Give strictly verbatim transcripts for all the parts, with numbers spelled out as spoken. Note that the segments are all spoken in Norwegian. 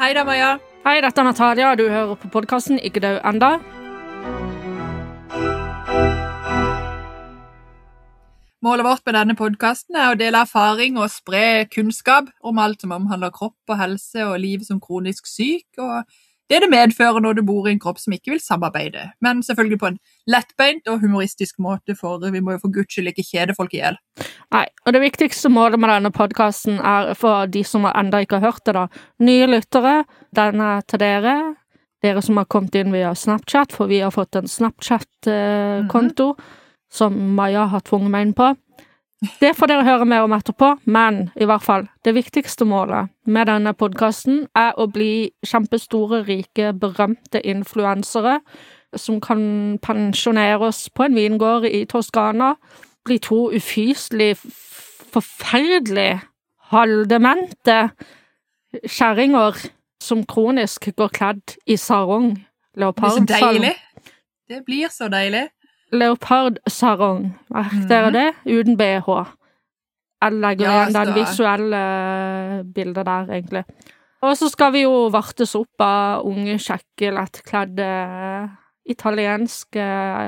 Hei da, Maja. Hei, dette er Natalia, du hører på podcasten Ikke død enda. Målet vårt med denne podcasten er å dele erfaring og spre kunnskap om alt som omhandler kropp og helse og liv som kronisk syk, og det det medfører når du bor i en kropp som ikke vil samarbeide, men selvfølgelig på en lettbeint og humoristisk måte, for vi må jo for Guds skyld ikke kjede folk ihjel. Nei, og det viktigste målet med denne podcasten er for de som enda ikke har hørt det da, nye lyttere, denne til dere, dere som har kommet inn via Snapchat, for vi har fått en Snapchat-konto, mm-hmm. som Maja har tvunget meg inn på. Det får dere høre mer om etterpå, men i hvert fall, det viktigste målet med denne podcasten er å bli kjempestore, rike, berømte influensere som kan pensjonere oss på en vingård i Toskana, bli to ufyselig, forferdelig, halvdemente kjerringer som kronisk går kledd i sarong, leopardsarong. Det blir så deilig. Det blir så deilig. Leopard-sarong, merk dere det? Uten B H. Jeg legger ja, igjen den visuelle bildet der, egentlig. Og så skal vi jo vartes opp av unge, kjekke, lettkledde italienske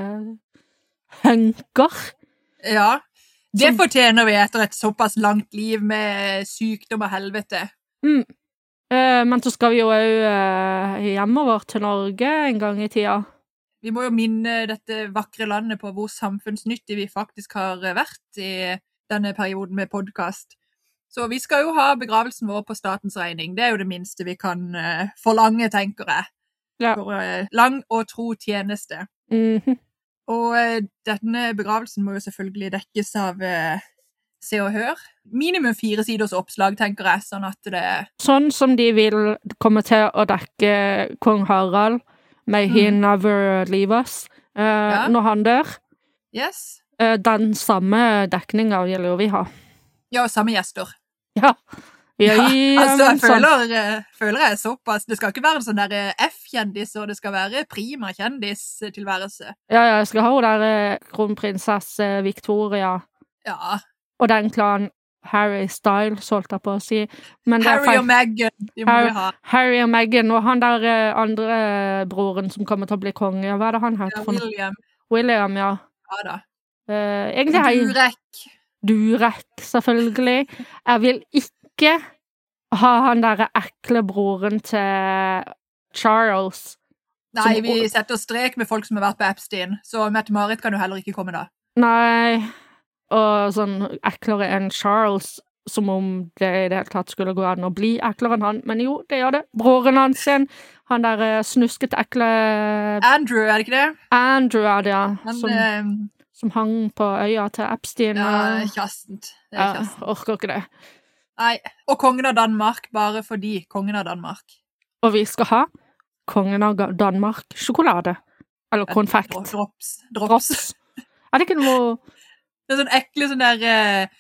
hunker. Ja, det som, fortjener vi etter et såpass langt liv med sykdom og helvete. Mm. Eh, men så skal vi jo også eh, hjemover til Norge en gang i tida. Vi må jo minne dette vakre landet på hvor samfunnsnyttig vi faktisk har vært i denne perioden med podcast. Så vi skal jo ha begravelsen vår på statens regning. Det er jo det minste vi kan uh, forlange, tenker jeg. Ja. For uh, lang og tro tjeneste. Mm-hmm. Og uh, denne begravelsen må jo selvfølgelig dekkes av uh, Se og Hør. Minimum fire siders oppslag, tenker jeg, sånn at det... Sånn som de vil komme til å dekke Kong Harald, May he mm. never leave us, uh, ja. Når han dør. Yes. Uh, den samme dekninga vil jo vi ha. Ja, og samme gjester. Ja. ja, ja altså, jeg føler, sånn. føler jeg såpass. Det skal ikke være en sånn der F-kjendis, og det skal være prima kjendistilværelse. Ja, ja, jeg skal ha jo der kronprinsesse Victoria. Ja. Og den klanen Harry Styles, holdt jeg på å si. Men Harry og Meghan, de må Harry, vi ha. Harry og Meghan, og han der andre broren som kommer til å bli konge, hva er det han heter? Ja, William. William, ja. Ja da. Uh, egentlig hei. Durek. Durek, selvfølgelig. Jeg vil ikke ha han der ekle broren til Charles. Nei, som, vi setter strek med folk som har vært på Epstein, så Mette-Marit kan jo heller ikke komme da. Nei, og sånn eklere enn Charles, som om det i det hele tatt skulle gå an å bli eklere enn han, men jo, det gjør det. Broren hans igjen, han der snusket ekle... Andrew, er det ikke det? Andrew, er det, ja. Han, som, uh... som hang på øya til Epstein. Ja, det er kjastent. Det er kjastent. Ja, orker ikke det. Nei, og kongen av Danmark, bare fordi kongen av Danmark. Og vi skal ha kongen av Danmark sjokolade. Eller konfekt. Drops. Drops. Drops. Er det ikke noe... Det er sånn ekle sånn der uh,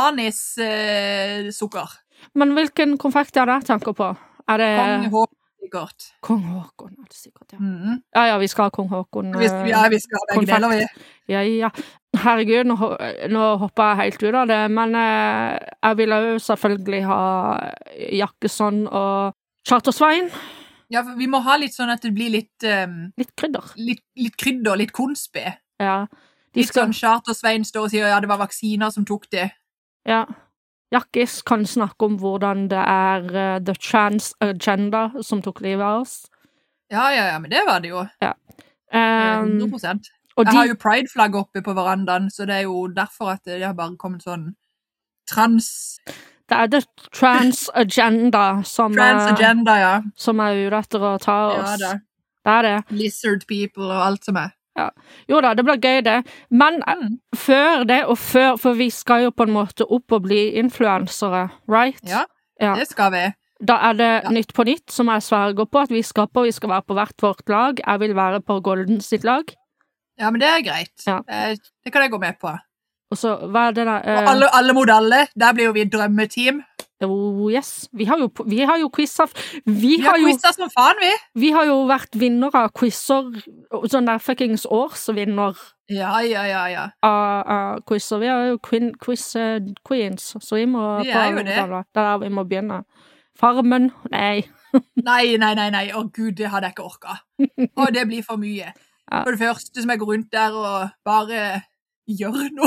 anis-sukker. Uh, Men hvilken konfekt er det jeg tenker på? Er det... Kong Håkon, sikkert. Kong Håkon, er det sikkert, ja. Mm. Ja, ja, vi skal ha Kong Håkon. Uh, ja, vi skal ha begge deler, vi. Ja, ja. Herregud, nå, nå hopper jeg helt ut av det, men uh, jeg vil jo selvfølgelig ha Jakkesson og Charter-Svein. Ja, for vi må ha litt sånn at det blir litt... Um, litt krydder. Litt, litt krydder, litt konspe. Ja. Litt skal... sånn Charter-Svein står og sier, ja, det var vaksiner som tok det. Ja. Jakkis kan snakke om hvordan det er uh, the trans agenda som tok livet av oss. Ja, ja, ja, men det var det jo. Ja. Um, hundre prosent. Jeg de... har jo Pride-flagg oppe på verandaen, så det er jo derfor at det har bare kommet sånn trans... Det er the trans agenda som, trans agenda, ja. som er ute etter å ta oss. Ja, det. Det er det. Lizard people og alt som er. Ja. Jo da, det blir gøy det. Men mm. før det, og før, for vi skal jo på en måte opp og bli influensere, right? Ja, ja. Det skal vi. Da er det ja. Nytt på nytt som jeg sverger på, at vi skal på, vi skal være på hvert vårt lag. Jeg vil være på Golden sitt lag. Ja, men det er greit. Ja. Det kan jeg gå med på. Og så, hva er det da? Og alle, alle mot alle, der blir jo vi et drømmeteam. Oh, yes. Vi har jo, vi har jo quizzer. Vi, vi har, har jo quizzer som faen, vi. Vi har jo vært vinner av quizzer, sånn der fuckings årsvinner. Ja, ja, ja, ja. Av uh, quizzer. Vi har jo queen, quiz uh, queens, så vi må... Vi er jo det. Der, der vi må begynne. Farmen, nei. Nei, nei, nei, nei. Å Gud, det hadde jeg ikke orket. Og det blir for mye. Ja. For det første som jeg går rundt der og bare gjør noe.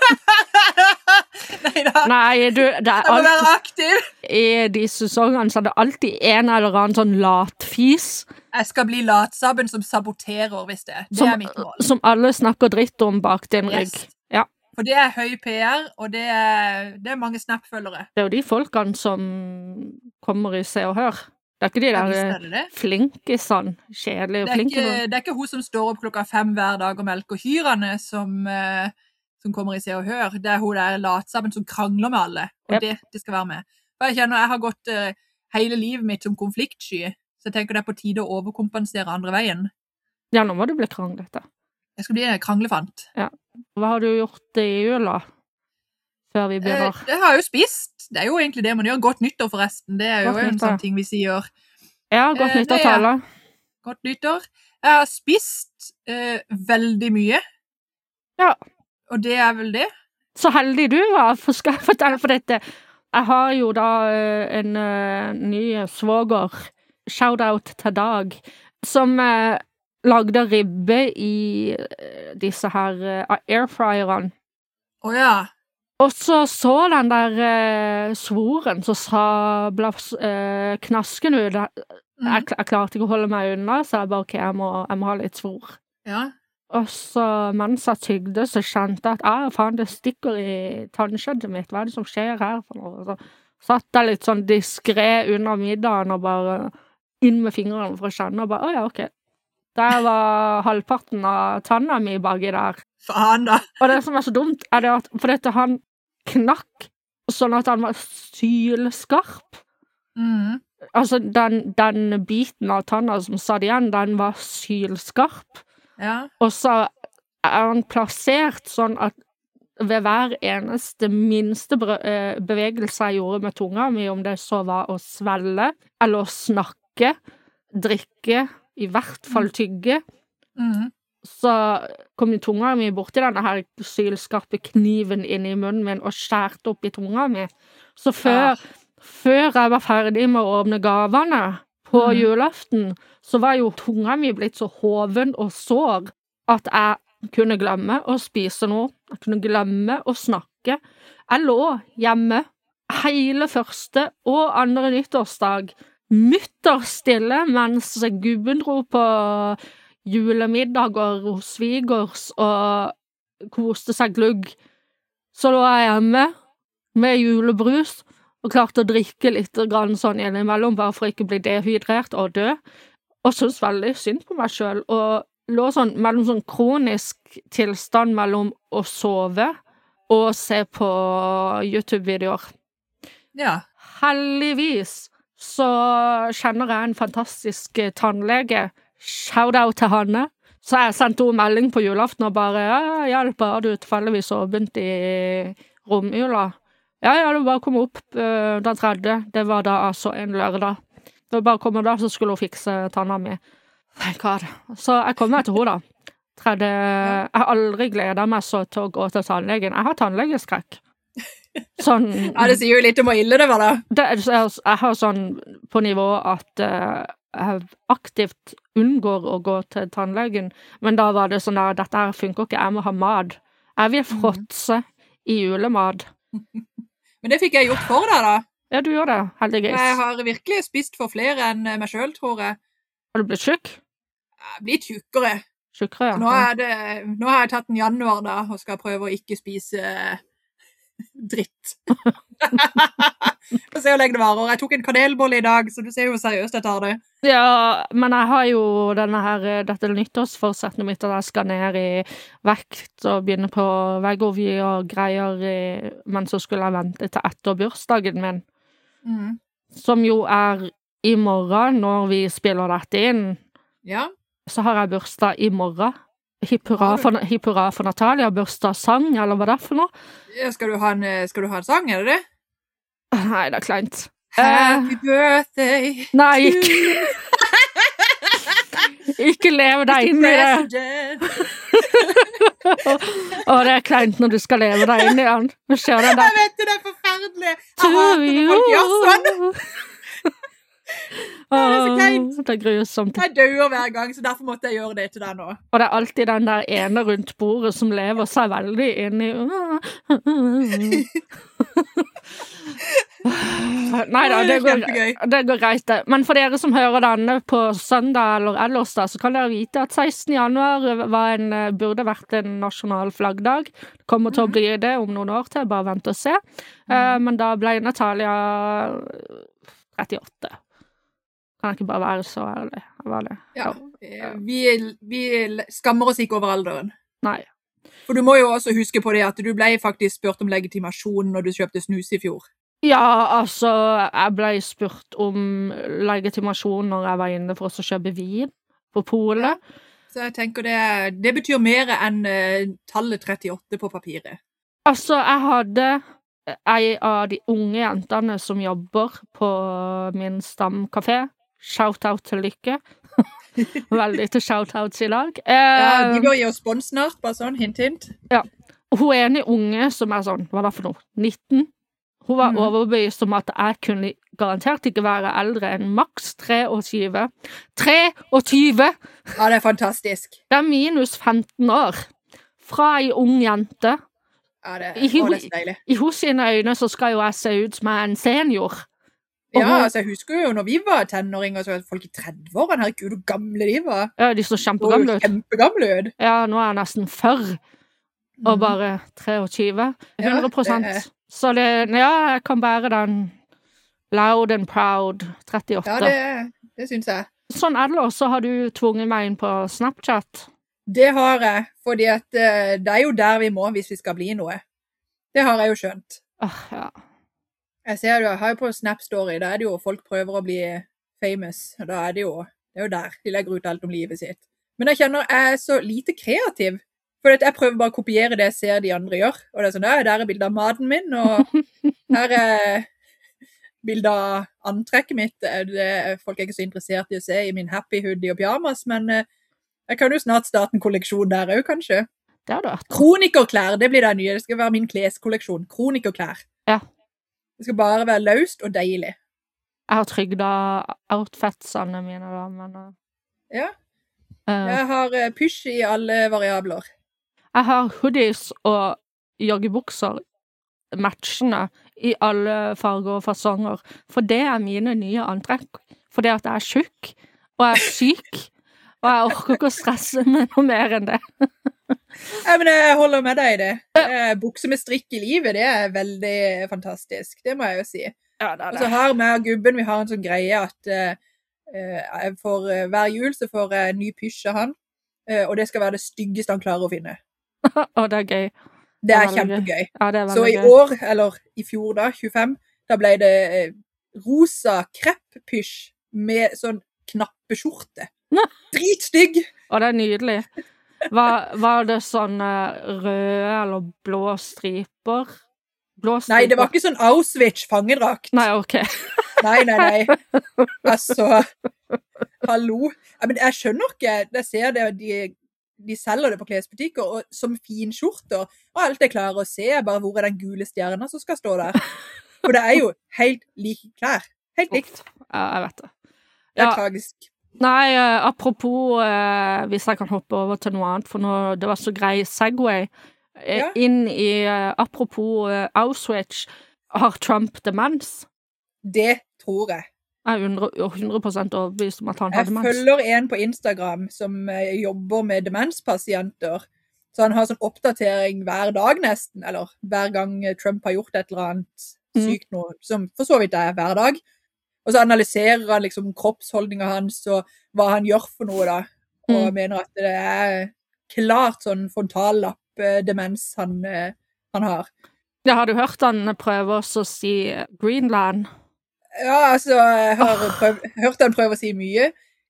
Neida. Nei, du, det er Jeg må være alltid, aktiv. i de sesongene så er det alltid en eller annen sånn latfis Jeg skal bli latsabben som saboterer, hvis det. Det som, er mitt mål. som alle snakker dritt om bak din rygg. Yes. Ja. For det er høy P R, og det er, det er mange Snap-følgere. Det er jo de folkene som kommer i Se og Hør. Det er ikke de Ja, der visst eh, er det det. flinkisene, kjedelige Det er, ikke, flinkisene. det er ikke hun som står opp klokka fem hver dag og melker kyrene som, eh, som kommer i Se og Hør. Det er hun der latsabben som krangler med alle, og Yep. det, det skal være med. For jeg kjenner jeg har gått eh, hele livet mitt som konfliktsky, så jeg tenker det er på tide å overkompensere andre veien. Ja, nå må du bli kranglete. Jeg skal bli en kranglefant. Hva har du gjort i jula? Før vi Eh, begynner. det har jeg jo spist. Det er jo egentlig det man gjør. Godt nyttår, forresten. Det er jo Godt en nyttår. sånn ting vi sier. Ja, godt eh, nyttår, det er- Tale. Godt nyttår. Jeg har spist eh, veldig mye. Ja. Og det er vel det. Så heldig du var, for skal jeg fortelle for dette. Jeg har jo da eh, en eh, ny svoger, shout-out til Dag, som eh, lagde ribbe i eh, disse her eh, airfryerne. Å ja. Og så så den der eh, svoren som sabla eh, knasken ut. Jeg, Mm. jeg, jeg klarte ikke å holde meg unna, så jeg bare ok, jeg må, jeg må ha litt svor. Ja. Og så mens jeg tygde, så kjente jeg at ah, faen, det stikker i tannkjøttet mitt. Hva er det som skjer her for noe? Så satt jeg litt sånn diskré under middagen og bare inn med fingrene for å kjenne, og bare, å ja, ok. Der var halvparten av tanna mi baki der. Faen da. Og det som er så dumt, er det at, for dette han knakk, sånn at han var sylskarp. Mm. Altså, den, den biten av tanna som satt igjen, den var sylskarp. Ja. Og så er han plassert sånn at ved hver eneste minste bre- eh, bevegelse jeg gjorde med tunga mi, om det så var å svelle, eller å snakke, drikke, i hvert fall tygge, Mm. så kom tunga mi borti denne her sylskarpe kniven inn i munnen min og skjærte opp i tunga mi. Så før, før jeg var ferdig med å åpne gavene på Mhm. julaften, så var jo tunga mi blitt så hoven og sår at jeg kunne glemme å spise noe. Jeg kunne glemme å snakke. Jeg lå hjemme hele første og andre nyttårsdag, mutter stille, mens gubben dro på julemiddager hos svigers og koste seg glugg. Så lå jeg hjemme med julebrus og klarte å drikke litt grann sånn innimellom, bare for å ikke bli dehydrert og dø. Og syntes veldig synd på meg selv, og lå sånn mellom sånn kronisk tilstand mellom å sove og se på YouTube-videoer. Ja. Heldigvis så kjenner jeg en fantastisk eh, tannlege. Shout-out til Hanne. Så jeg sendte henne melding på julaften og bare ja, hjelp, har du tilfeldigvis åpent i romjula? Ja, ja, det var bare å komme opp uh, den tredje. Det var da altså en lørdag. Det var bare å komme da, så skulle hun fikse tanna mi. Thank God. Så jeg kom meg til henne da. Tredje, jeg har aldri gledet meg så til å gå til tannlegen. Jeg har tannlegeskrekk. Sånn, Ja, det sier jo litt om hvor ille det var da. det, jeg, jeg har sånn på nivå at uh, jeg aktivt unngår å gå til tannlegen, men da var det sånn der, dette her funker ikke, jeg må ha mat. Jeg vil fråtse i julemat. Men det fikk jeg gjort for deg da. Ja, du gjør det, heldigvis. Jeg har virkelig spist for flere enn meg selv, tror jeg. Har du blitt syk? Jeg er blitt tjukkere. Tjukkere, ja. Nå, er det, nå har jeg tatt en januar da, og skal prøve å ikke spise dritt. Få se hvor lenge det varer. Jeg tok en kanelbolle i dag, så du ser jo hvor seriøst jeg tar det. Ja, men jeg har jo denne her, dette nyttårsforsettet mitt, at jeg skal ned i vekt og begynne på veggovi og greier, i, men så skulle jeg vente til etter bursdagen min, Mm. som jo er i morgen når vi spiller dette inn. Ja. Så har jeg bursdag i morgen. Hipp hurra Har du? for, hipp hurra for Natalia, bursdagssang, eller hva det er for noe? Ja, Skal du ha en, skal du ha en sang, er det det? Nei, det er kleint. Eh, Happy birthday nei, ikke, ikke leve deg inn i det. President. Å, det er kleint når du skal leve deg inn i den. Nå skjer det Jeg der. vet det, det er forferdelig. Jeg hater når folk gjør sånn. det er så kleint. Åh, det er grusomt. Jeg dør hver gang, så derfor måtte jeg gjøre det til deg nå. Og det er alltid den der ene rundt bordet som lever seg veldig inn i... Nei da, det går, det går greit det. Men for dere som hører denne på søndag eller ellers da, så kan dere vite at sekstende januar var en, burde vært en nasjonal flaggdag. Det kommer til å bli det om noen år til, bare vent og se. Uh, men da ble Natalia trettiåtte. Kan jeg ikke bare være så ærlig? Var det? Ja, vi, vi skammer oss ikke over alderen. Nei. For du må jo også huske på det at du ble faktisk spurt om legitimasjon når du kjøpte snus i fjor. Ja, altså, jeg ble spurt om legitimasjon når jeg var inne for å kjøpe vin på polet. Ja. Så jeg tenker det, det betyr mer enn uh, tallet trettiåtte på papiret. Altså, jeg hadde en av de unge jentene som jobber på min stamkafé. Shout-out til Lykke. Veldig til shout-outs i dag. Eh, ja, de bør gi oss spons snart, bare sånn, hint, hint. Ja, hun er en unge som er sånn, hva er det for noe? nitten? Hun var mm. overbevist om at jeg kunne garantert ikke være eldre enn maks treogtyve. treogtyve! Ja, det er fantastisk. Det er minus femten år. Fra en ung jente. Ja, det, I, å, det er deilig. I hos sine øyne så skal jo jeg se ut som en senior. Og ja, hun, altså jeg husker jo når vi var tenåringer, så var folk i tredve-årene, herregud, hvor gamle de var. Ja, de så kjempegamle ut. Kjempegamle ut. Ja, nå er jeg nesten førre. Og bare treogtyve. hundre prosent. Ja, det er... Så det, ja, jeg kan bære den loud and proud trettiåtte. Ja, det, det synes jeg. Sånn ellers så har du tvunget meg inn på Snapchat. Det har jeg, fordi at uh, det er jo der vi må hvis vi skal bli noe. Det har jeg jo skjønt. Uh, ja. Jeg ser jo, jeg har jo på Snap Story, da er det jo folk prøver å bli famous, og da er det jo, det er jo der de legger ut alt om livet sitt. Men jeg kjenner jeg er så lite kreativ. For jeg prøver bare å kopiere det jeg ser de andre gjør. Og det er sånn, ja, der er bildet av maten min, og her er bildet av antrekket mitt. Det, folk er ikke så interessert i å se i min happy hoodie og pyjamas, men jeg kan jo snart starte en kolleksjon der også, kanskje. Det har du hørt. Kronikerklær, det blir det nye. Det skal være min kleskolleksjon. Kronikerklær. Ja. Det skal bare være løst og deilig. Jeg har trygget outfitsene mine da, men... Ja. Uh, jeg har pysj i alle variabler. Jeg har hoodies og joggebukser matchende i alle farger og fasonger, for det er mine nye antrekk. For det at jeg er tjukk, og jeg er syk, og jeg orker ikke å stresse med noe mer enn det. Ja, men jeg holder med deg i det. Bukse med strikk i livet, det er veldig fantastisk, det må jeg jo si. Ja, det er det. Og så har vi og gubben, vi har en sånn greie at uh, for uh, hver jul så får jeg en ny pysj av han, uh, og det skal være det styggeste han klarer å finne. Å, det er gøy. Det er, det er kjempegøy. Ja, det er så i gøy. år, eller i fjor da, tjuefem, da ble det eh, rosa krepp-pysj med sånn knappeskjorte. Dritstygg! Å, det er nydelig. Var, var det sånn røde eller blå striper? Blå striper? Nei, det var ikke sånn Auschwitz-fangedrakt. Nei, ok. Nei, nei, nei. Altså, hallo. Ja, men jeg skjønner ikke, jeg ser det, de... de selger det på klesbutikker, og som fin skjorter, og alt jeg klarer å se er bare hvor er den gule stjernen som skal stå der. For det er jo helt like klær. Helt likt. Ja, jeg vet det. Det er ja. tragisk. Nei, uh, apropos, uh, hvis jeg kan hoppe over til noe annet, for nå, det var så grei segway, uh, ja. inn i, uh, apropos uh, Auschwitz, har Trump demens? Det tror jeg. Jeg er hundre prosent overbevist om at han har demens. Jeg følger en på Instagram som jobber med demenspasienter, så han har sånn oppdatering hver dag nesten, eller hver gang Trump har gjort et eller annet sykt noe, som for så vidt er hver dag. Og så analyserer han liksom kroppsholdningen hans, og hva han gjør for noe da, og mm. mener at det er klart sånn frontallapp-demens han, han har. Ja, har du hørt han prøver å si Greenland? Ja, altså, jeg har prøv, hørt han prøve å si mye.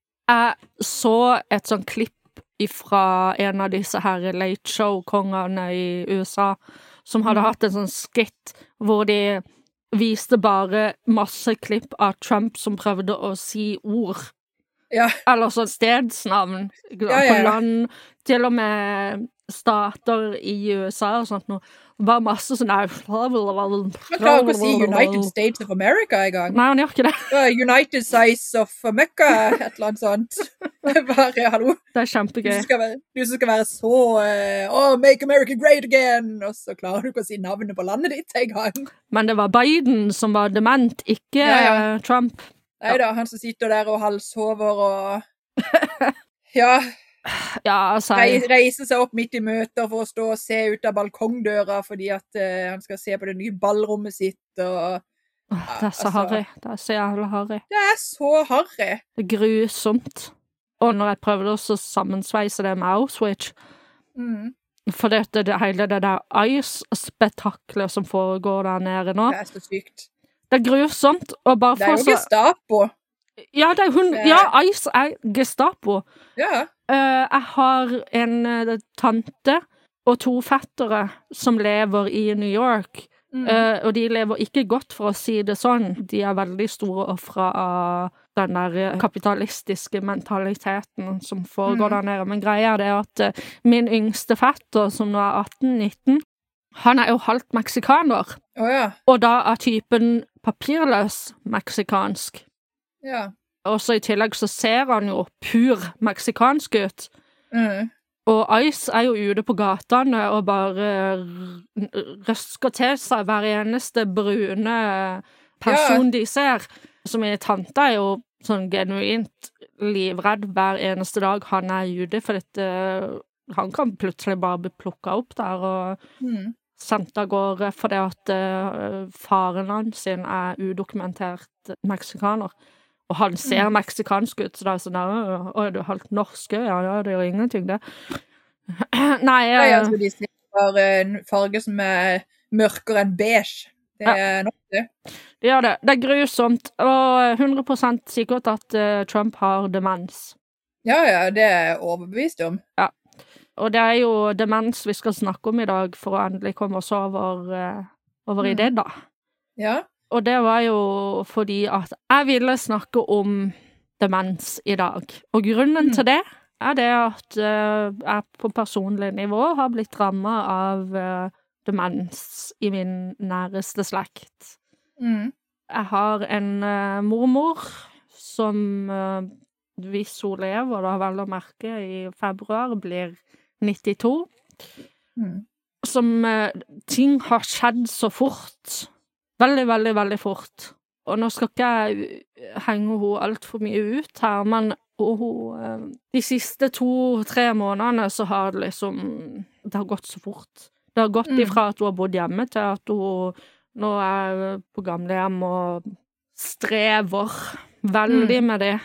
Jeg så et sånn klipp fra en av disse her late show-kongene i U S A, som hadde mm. hatt en sånn skit hvor de viste bare masse klipp av Trump som prøvde å si ord. Ja. Eller sånn stedsnavn. Ja, ja, ja. På land. Til og med stater i U S A og sånt noe. Bare masse sånn der. Han klarer ikke å si United States of America i gang. Nei, han gjør ikke det. Uh, United Size of Mecca, et eller annet sånt. Bare, hallo. Det er kjempegøy. Du skal være, du skal være så, uh, oh, make America great again, og så klarer du ikke å si navnet på landet ditt en gang. Men det var Biden som var dement, ikke ja, ja. Trump. Neida, han som sitter der og halshover og... Ja... Ja, altså, reise seg opp midt i møter for å stå og se ut av balkongdøra fordi at uh, han skal se på det nye ballrommet sitt og, uh, det er så altså, harry, det er så jævla harry det er så harry det er grusomt og når jeg prøvde også å sammensveise det med Auschwitz mm. for det, det, det hele det der ice-spetaklet som foregår der nede nå det er så sykt det er grusomt og bare det er jo Gestapo ja, det er hun, ja, Ice er Gestapo ja Uh, jeg har en uh, tante og to fettere som lever i New York, mm. uh, og de lever ikke godt for å si det sånn. De er veldig store ofre av den der kapitalistiske mentaliteten som foregår mm. der nede. Men greia er det at uh, min yngste fetter, som nå er atten nitten, han er jo halvt meksikaner. Oh, ja. Og da er typen papirløs meksikansk. Ja. Og så i tillegg så ser han jo pur meksikansk ut. Mm. Og Ice er jo ute på gatene og bare røsker til seg hver eneste brune person ja. De ser. Så min tante er jo sånn genuint livredd hver eneste dag han er ute, for dette, han kan plutselig bare bli plukket opp der og mm. sendt av gårde fordi at uh, faren hans sin er udokumentert meksikaner. Og han ser mm. meksikansk ut, så det er sånn der, å, er du halvt norsk? Ja, ja, det gjør ingenting, det. Nei, jeg... Nei, altså, de har en farge som er mørkere enn beige. Det er ja. Nok det. Det gjør det. Det er grusomt, og hundre prosent sikkert at uh, Trump har demens. Ja, ja, det er overbevist om. Ja, og det er jo demens vi skal snakke om i dag, for å endelig komme oss over, uh, over mm. i det, da. Ja. Og det var jo fordi at jeg ville snakke om demens i dag. Og grunnen mm. til det er det at uh, jeg på personlig nivå har blitt rammet av uh, demens i min næreste slekt. Mm. Jeg har en uh, mormor som, uh, hvis hun lever, da vel å merke i februar, blir nittito. Mm. Som uh, ting har skjedd så fort. Veldig, veldig, veldig fort. Og nå skal ikke jeg henge henne alt for mye ut her, men hun, de siste to-tre månedene så har det liksom, det har gått så fort. Det har gått ifra at hun har bodd hjemme til at hun nå er på gamlehjem og strever veldig med det.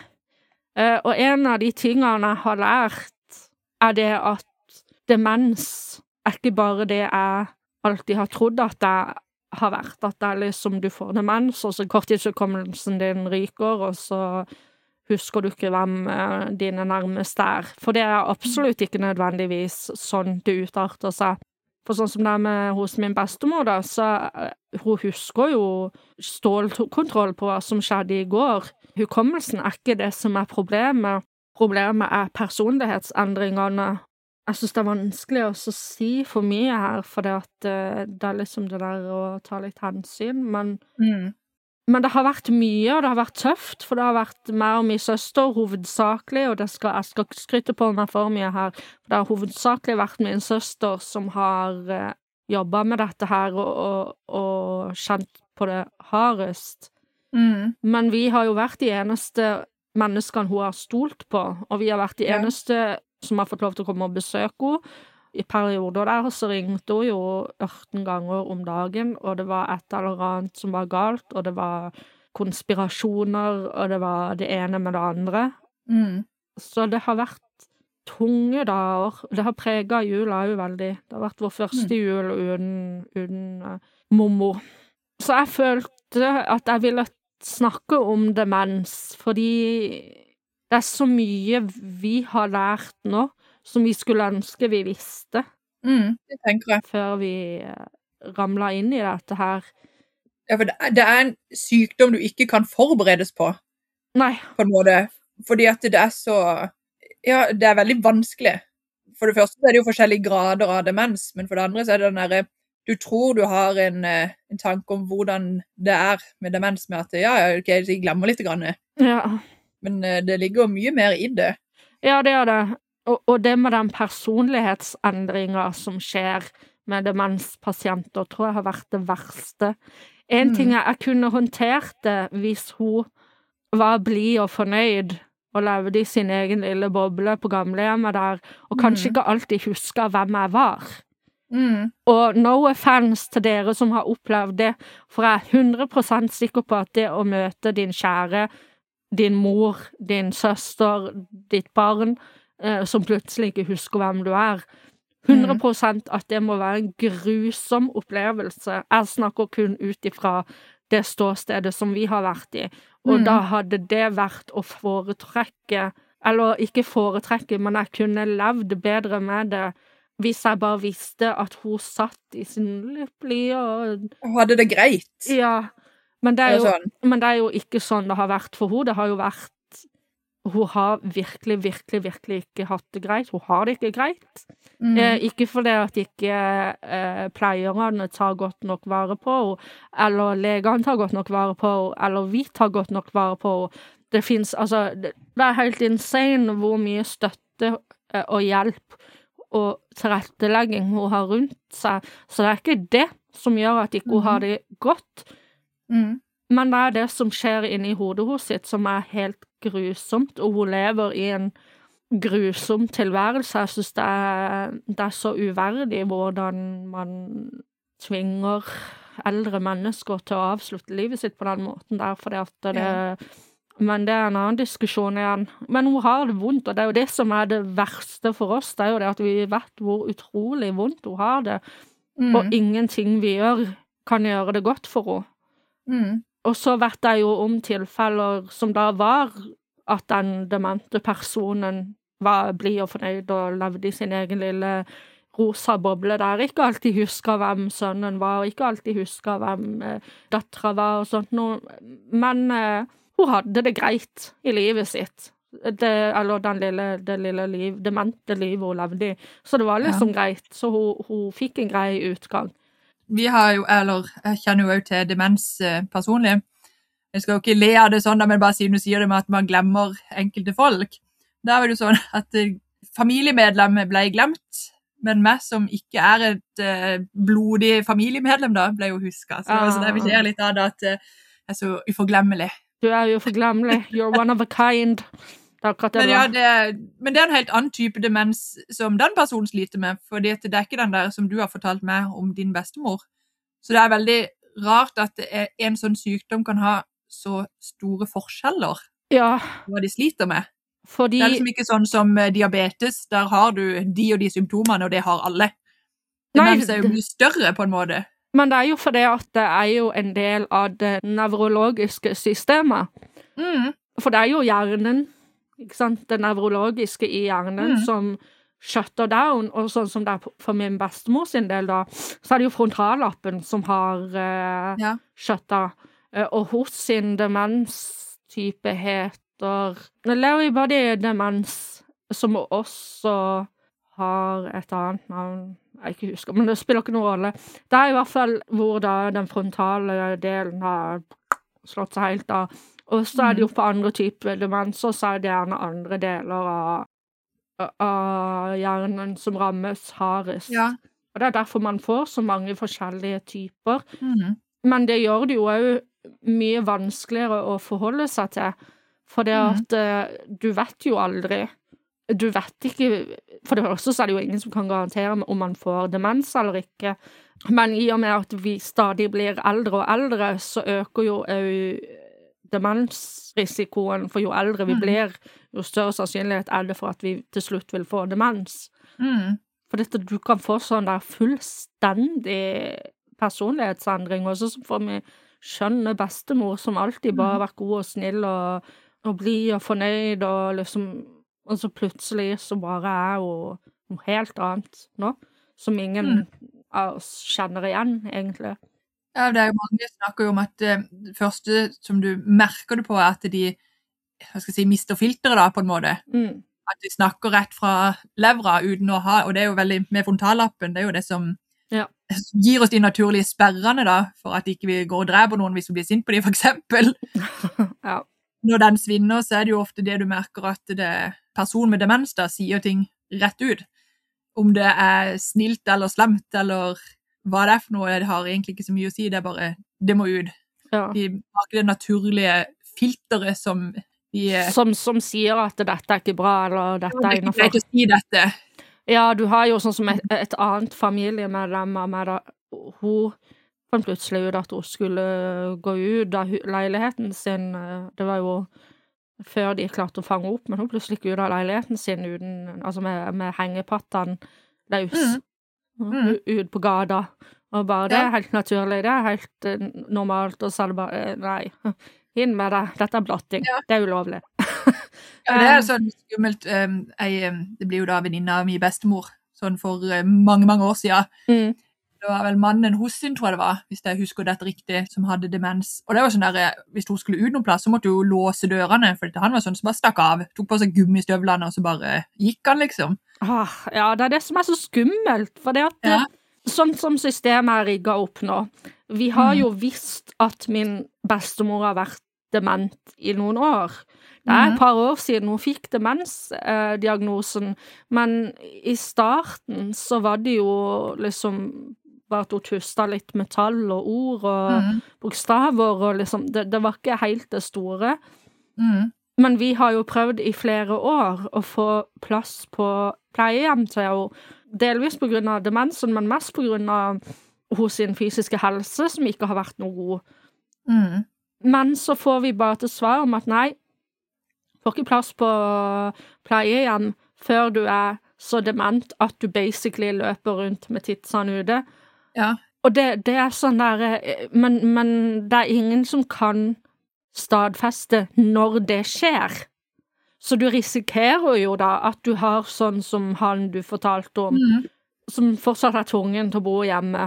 Og en av de tingene jeg har lært er det at demens er ikke bare det jeg alltid har trodd at det har vært, at det er liksom du får demens, og så korttidshukommelsen din ryker, og så husker du ikke hvem uh, dine nærmeste er. For det er absolutt ikke nødvendigvis sånn det utarter seg. For sånn som det er med hos min bestemor da, så uh, hun husker jo stålkontroll på hva som skjedde i går. Hukommelsen er ikke det som er problemet. Problemet er personlighetsendringene. Jeg synes det er vanskelig å si for mye her, for det, at, uh, det er liksom det der å ta litt hensyn, men, mm. men det har vært mye, og det har vært tøft, for det har vært meg og min søster hovedsakelig, og det skal, jeg skal skryte på meg for mye her, for det har hovedsakelig vært min søster som har uh, jobbet med dette her, og, og, og kjent på det hardest. Mm. Men vi har jo vært de eneste menneskene hun har stolt på, og vi har vært de ja. Eneste som har fått lov til å komme og besøke henne. I perioder der så ringte hun jo ørten ganger om dagen, og det var et eller annet som var galt, og det var konspirasjoner, og det var det ene med det andre. Mm. Så det har vært tunge dager. Det har preget jula jo veldig. Det har vært vår første mm. jul uten, uten uh, mommo. Så jeg følte at jeg ville snakke om demens, fordi det er så mye vi har lært nå, som vi skulle ønske vi visste. Mm, det tenker jeg. Før vi ramlet inn i dette her. Ja, for det er, det er en sykdom du ikke kan forberedes på. Nei. På en måte. Fordi at det er så... Ja, det er veldig vanskelig. for det første er det jo forskjellige grader av demens, men for det andre så er det den der, du tror du har en, en tanke om hvordan det er med demens, med at ja, ok, jeg glemmer litt grann. Ja. Men det ligger mye mer i det. Ja, det er det. Og, og det med den personlighetsendringen som skjer med demenspasienter, tror jeg har vært det verste. En Mm. ting er, jeg kunne håndtert det hvis hun var blid og fornøyd, og levde i sin egen lille boble på gamlehjemmet der, og kanskje Mm. ikke alltid huska hvem jeg var. Mm. Og no offense til dere som har opplevd det, for jeg er hundre prosent sikker på at det å møte din kjære, din mor, din søster, ditt barn, eh, som plutselig ikke husker hvem du er, hundre prosent at det må være en grusom opplevelse. Jeg snakker kun ut ifra det ståstedet som vi har vært i, og Mm. da hadde det vært å foretrekke, eller ikke foretrekke, men jeg kunne levd bedre med det, hvis jeg bare visste at hun satt i sin lykkelige og Og hadde det greit. ja, men det, er jo, sånn. men det er jo ikke sånn det har vært for henne. Det har jo vært hun har virkelig, virkelig, virkelig ikke hatt det greit. Hun har det ikke greit. Mm. Eh, ikke fordi at ikke eh, pleierne tar godt nok vare på henne, eller legene tar godt nok vare på henne, eller vi tar godt nok vare på henne. Det finnes, altså, det, det er helt insane hvor mye støtte eh, og hjelp og tilrettelegging hun har rundt seg. Så det er ikke det som gjør at ikke hun har det godt. Mm. Men det er det som skjer inni hodet hos sitt, som er helt grusomt, og hun lever i en grusom tilværelse. Jeg synes det er, det er så uverdig hvordan man tvinger eldre mennesker til å avslutte livet sitt på den måten der, fordi at det, Ja. men det er en annen diskusjon igjen. Men hun har det vondt, og det er jo det som er det verste for oss, det er jo det at vi vet hvor utrolig vondt hun har det, Mm. og ingenting vi gjør kan gjøre det godt for henne. Mm. Og så vet jeg jo om tilfeller som da var at den demente personen var blid og fornøyd og levde i sin egen lille rosa boble der. Ikke alltid huska hvem sønnen var, ikke alltid huska hvem eh, dattera var og sånt noe. Men eh, hun hadde det greit i livet sitt. Det, eller den lille, det lille liv, demente livet hun levde i. Så det var liksom Ja. greit. Så hun, hun fikk en grei utgang. Vi har jo, eller jeg kjenner jo også til demens eh, personlig. Jeg skal jo ikke le av det sånn, da, men bare siden du sier det med at man glemmer enkelte folk. Da var det jo sånn at eh, familiemedlemmet ble glemt, men meg som ikke er et eh, blodig familiemedlem da, ble jo husket. Så det var sånn, jeg vil gjøre litt av det at eh, jeg er så uforglemmelig. Du er jo forglemmelig. You're one of a kind. Det er akkurat det. Men, det ja, var. det, er- men det er en helt annen type demens som den personen sliter med, fordi at det er ikke den der som du har fortalt meg om din bestemor. Så det er veldig rart at det er en sånn sykdom kan ha så store forskjeller Ja, på hva de sliter med. fordi Det er liksom ikke sånn som eh, diabetes, der har du de og de symptomene, og det har alle. Demens er jo mye større på en måte. Men det er jo fordi at det er jo en del av det nevrologiske systemet. Mm. For det er jo hjernen, ikke sant? Det nevrologiske i hjernen Mm. som shutter down, og sånn som det er for min bestemor sin del da, så er det jo frontallappen som har uh, Ja. shutta. Uh, og hos sin demenstype heter Lewy body demens, som også har et annet navn jeg ikke husker, men det spiller ikke noen rolle. Det er i hvert fall hvor da den frontale delen har slått seg helt av. Og så er det jo på andre typer demenser, så er det gjerne andre deler av, av hjernen som rammes hardest. Ja. Og det er derfor man får så mange forskjellige typer. Mm. Men det gjør det jo også mye vanskeligere å forholde seg til, for det at uh, du vet jo aldri. Du vet ikke, for det første så er det jo ingen som kan garantere om man får demens eller ikke. Men i og med at vi stadig blir eldre og eldre, så øker jo uh, demensrisikoen, for jo eldre vi blir, jo større sannsynlighet er det for at vi til slutt vil få demens. Mm. For dette, du kan få sånn der fullstendig personlighetsendring, og så får vi skjønne bestemor som alltid bare har vært god og snill og, og blid og fornøyd, og liksom, og så plutselig så bare er hun noe helt annet nå, som ingen mm. av oss kjenner igjen, egentlig. Ja, det er jo mange som snakker jo om at det første som du merker det på er at de, hva skal jeg si, mister filteret da, på en måte. Mm. at de snakker rett fra levra uten å ha, og det er jo veldig, med frontallappen, det er jo det som Ja. gir oss de naturlige sperrene da, for at ikke vi går og dreper noen hvis vi blir sint på dem, for eksempel. Ja. Når den svinner, så er det jo ofte det du merker at det person med demens da sier ting rett ut. Om det er snilt eller slemt, eller hva det er for noe, det har egentlig ikke så mye å si, det er bare, det må ut. Ja. De har ikke det naturlige filteret som de... Som, som sier at dette er ikke bra, eller dette er innenfor. Det er ikke greit å si dette. Ja, du har jo sånn som et, et annet familiemedlem med da, hun fant plutselig ut at hun skulle gå ut av leiligheten sin. Det var jo før de klarte å fange opp, men hun plutselig gikk ut av leiligheten sin uten, altså med, med hengepattene løs, mm. Mm. ut på gata. Og bare, det er helt naturlig, det er helt uh, normalt, og så er det bare, uh, nei, inn med det, dette er blotting, ja. Det er ulovlig. Ja, det er sånn skummelt, um, jeg, det blir jo da venninne av min bestemor, sånn for uh, mange, mange år siden. Mm. Det var vel mannen hos sin, tror jeg det var, hvis jeg husker dette riktig, som hadde demens. Og det var sånn der, hvis hun skulle ut noen plass, så måtte hun låse dørene, for han var sånn som bare stakk av, tok på seg gummistøvlene, og så bare gikk han liksom. Ah, ja, det er det som er så skummelt, for det at det, ja. Sånn som systemet er rigget opp nå, vi har jo visst at min bestemor har vært dement i noen år. Det er et par år siden hun fikk demensdiagnosen, eh, men i starten så var det jo liksom bare at hun tustet litt med tall og ord og mm. bokstaver, og liksom, det, det var ikke helt det store. Mm. Men vi har jo prøvd i flere år å få plass på pleiehjem til henne, delvis på grunn av demensen, men mest på grunn av hos sin fysiske helse, som ikke har vært noe god. Mm. Men så får vi bare til svar om at nei, får ikke plass på pleiehjem før du er så dement at du basically løper rundt med titsene ute. Ja. Og det, det er sånn der, men, men det er ingen som kan stadfeste når det skjer. Så du risikerer jo da at du har sånn som han du fortalte om, mm. som fortsatt er tvungen til å bo hjemme.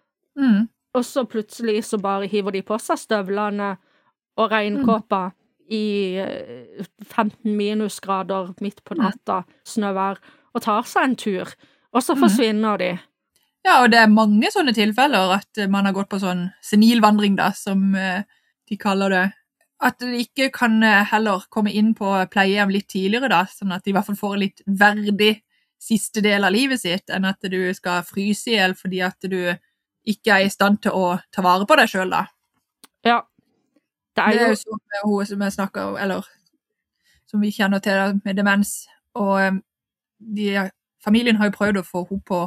Mm. Og så plutselig så bare hiver de på seg støvlene og regnkåpa mm. i femten minusgrader midt på natta, snøvær, og tar seg en tur. Og så forsvinner mm. de. Ja, og det er mange sånne tilfeller at man har gått på sånn senilvandring da, som de kaller det. At de ikke kan heller komme inn på pleiehjem litt tidligere da, sånn at de i hvert fall får litt verdig siste del av livet sitt, enn at du skal fryse ihjel fordi at du ikke er i stand til å ta vare på deg selv da. Ja. Det er jo, det er jo sånn med hun som jeg snakker, eller som vi kjenner til med demens, og de, familien har jo prøvd å få henne på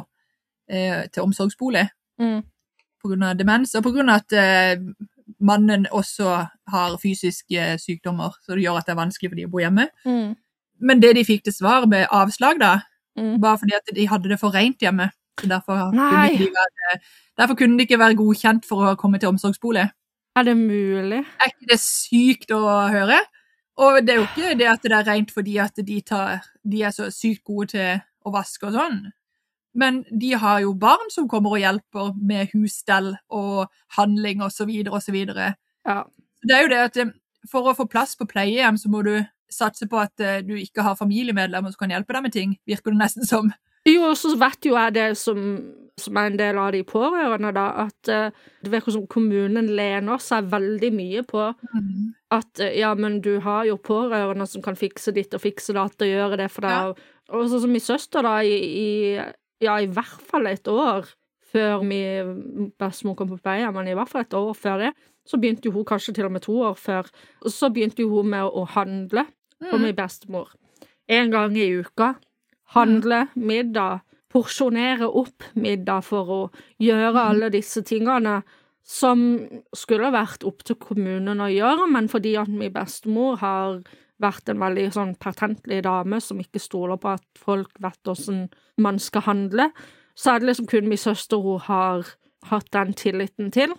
eh, til omsorgsbolig mm. på grunn av demens, og på grunn av at eh, mannen også har fysiske sykdommer, så det gjør at det er vanskelig for de å bo hjemme. Mm. Men det de fikk til svar med avslag da, mm. bare fordi at de hadde det for rent hjemme. Så derfor kunne, de være, derfor kunne de ikke være godkjent for å komme til omsorgsbolig. Er det mulig? Er ikke det sykt å høre? Og det er jo ikke det at det er rent fordi at de, tar, de er så sykt gode til å vaske og sånn. Men de har jo barn som kommer og hjelper med husstell og handling og så videre og så videre. Ja. Det er jo det at for å få plass på pleiehjem så må du satse på at du ikke har familiemedlemmer som kan hjelpe deg med ting, virker det nesten som. Jo, så vet jo jeg det som, som er en del av de pårørende da, at uh, det virker som kommunen lener seg veldig mye på mm. at, uh, ja, men du har jo pårørende som kan fikse ditt og fikse datt og gjøre det for deg. Ja. Og sånn som min søster da, i, i ja, i hvert fall et år før min bestemor kom på pleie, men i hvert fall et år før det, så begynte jo hun kanskje til og med to år før, og så begynte jo hun med å handle for mm. min bestemor. En gang i uka, handle middag, porsjonere opp middag for å gjøre mm. alle disse tingene som skulle vært opp til kommunen å gjøre, men fordi at min bestemor har vært en veldig sånn patentlig dame som ikke stoler på at folk vet hvordan man skal handle, så er det liksom kun min søster hun har hatt den tilliten til.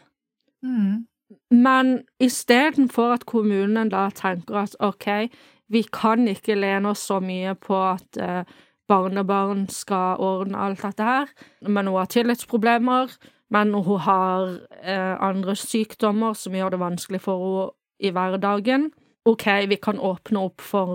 Mm. Men i stedet for at kommunen da tenker at ok, vi kan ikke lene oss så mye på at eh, barnebarn skal ordne alt dette her, men hun har tillitsproblemer, men hun har eh, andre sykdommer som gjør det vanskelig for henne i hverdagen. Ok, vi kan åpne opp for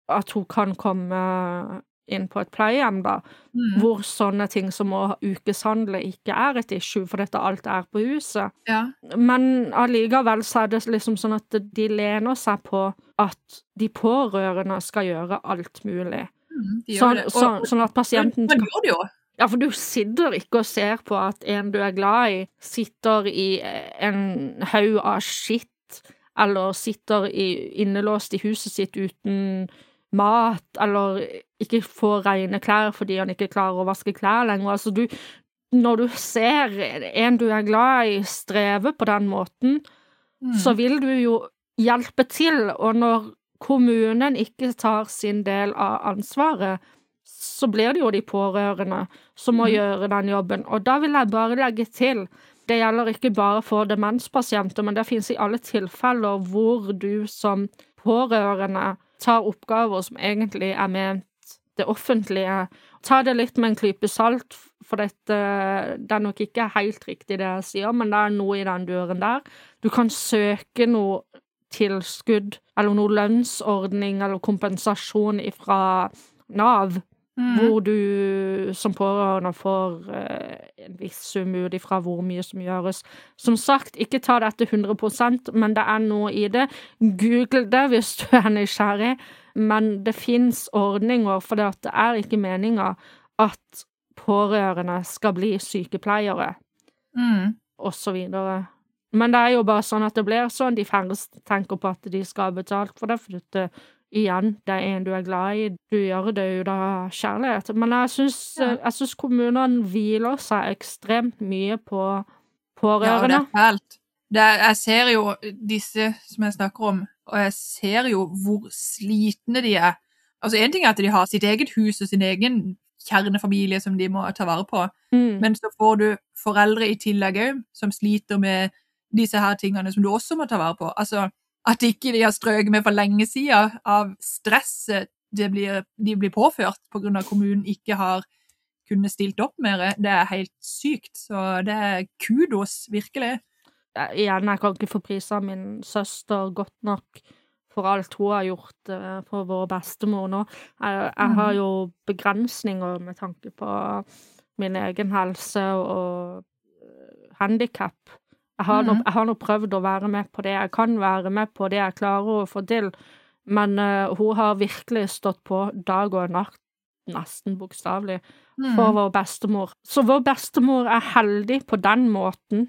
at hun kan komme inn på et pleiehjem da, mm. hvor sånne ting som å ukeshandle ikke er et issue, for dette alt er på huset. Ja. Men allikevel så er det liksom sånn at de lener seg på at de pårørende skal gjøre alt mulig. Mm, de sånn, og, sånn, sånn at pasienten skal... gjør det jo. Ja, for du sitter ikke og ser på at en du er glad i sitter i en haug av skitt, eller sitter i, innelåst i huset sitt uten mat, eller ikke får rene klær fordi han ikke klarer å vaske klær lenger. Altså du, når du ser en du er glad i streve på den måten, mm. så vil du jo hjelpe til, og når kommunen ikke tar sin del av ansvaret, så blir det jo de pårørende som må mm. gjøre den jobben. Og da vil jeg bare legge til, det gjelder ikke bare for demenspasienter, men det finnes i alle tilfeller hvor du som pårørende tar oppgaver som egentlig er ment det offentlige. Ta det litt med en klype salt, for dette, det er nok ikke helt riktig det jeg sier, men det er noe i den døren der. Du kan søke noe tilskudd, eller noe lønnsordning, eller kompensasjon fra Nav, mm. hvor du som pårørende får eh, en viss sum ut ifra hvor mye som gjøres. Som sagt, ikke ta dette hundre prosent, men det er noe i det. Google det hvis du er nysgjerrig, men det finnes ordninger, for det er ikke meningen at pårørende skal bli sykepleiere, mm. og så videre. Men det er jo bare sånn at det blir sånn, de færreste tenker på at de skal ha betalt for det, for det igjen, det er en du er glad i, du gjør det ut av kjærlighet. Men jeg synes, ja. jeg synes kommunene hviler seg ekstremt mye på pårørende. Ja, og det er fælt. Det er, jeg ser jo disse som jeg snakker om, og jeg ser jo hvor slitne de er. Altså en ting er at de har sitt eget hus og sin egen kjernefamilie som de må ta vare på, mm. men så får du foreldre i tillegg også, som sliter med disse her tingene som du også må ta vare på. Altså, at ikke de har strøket med for lenge siden av stresset det blir, de blir påført på grunn av kommunen ikke har kunnet stilt opp mer, det er helt sykt. Så det er kudos, virkelig. Igjen, jeg kan ikke få priset min søster godt nok for alt hun har gjort for vår bestemor nå. Jeg, jeg har jo begrensninger med tanke på min egen helse og handicap. Jeg har, nå, jeg har nå prøvd å være med på det jeg kan være med på, det jeg klarer å få til, men uh, hun har virkelig stått på dag og natt, nesten bokstavelig, mm. for vår bestemor. Så vår bestemor er heldig på den måten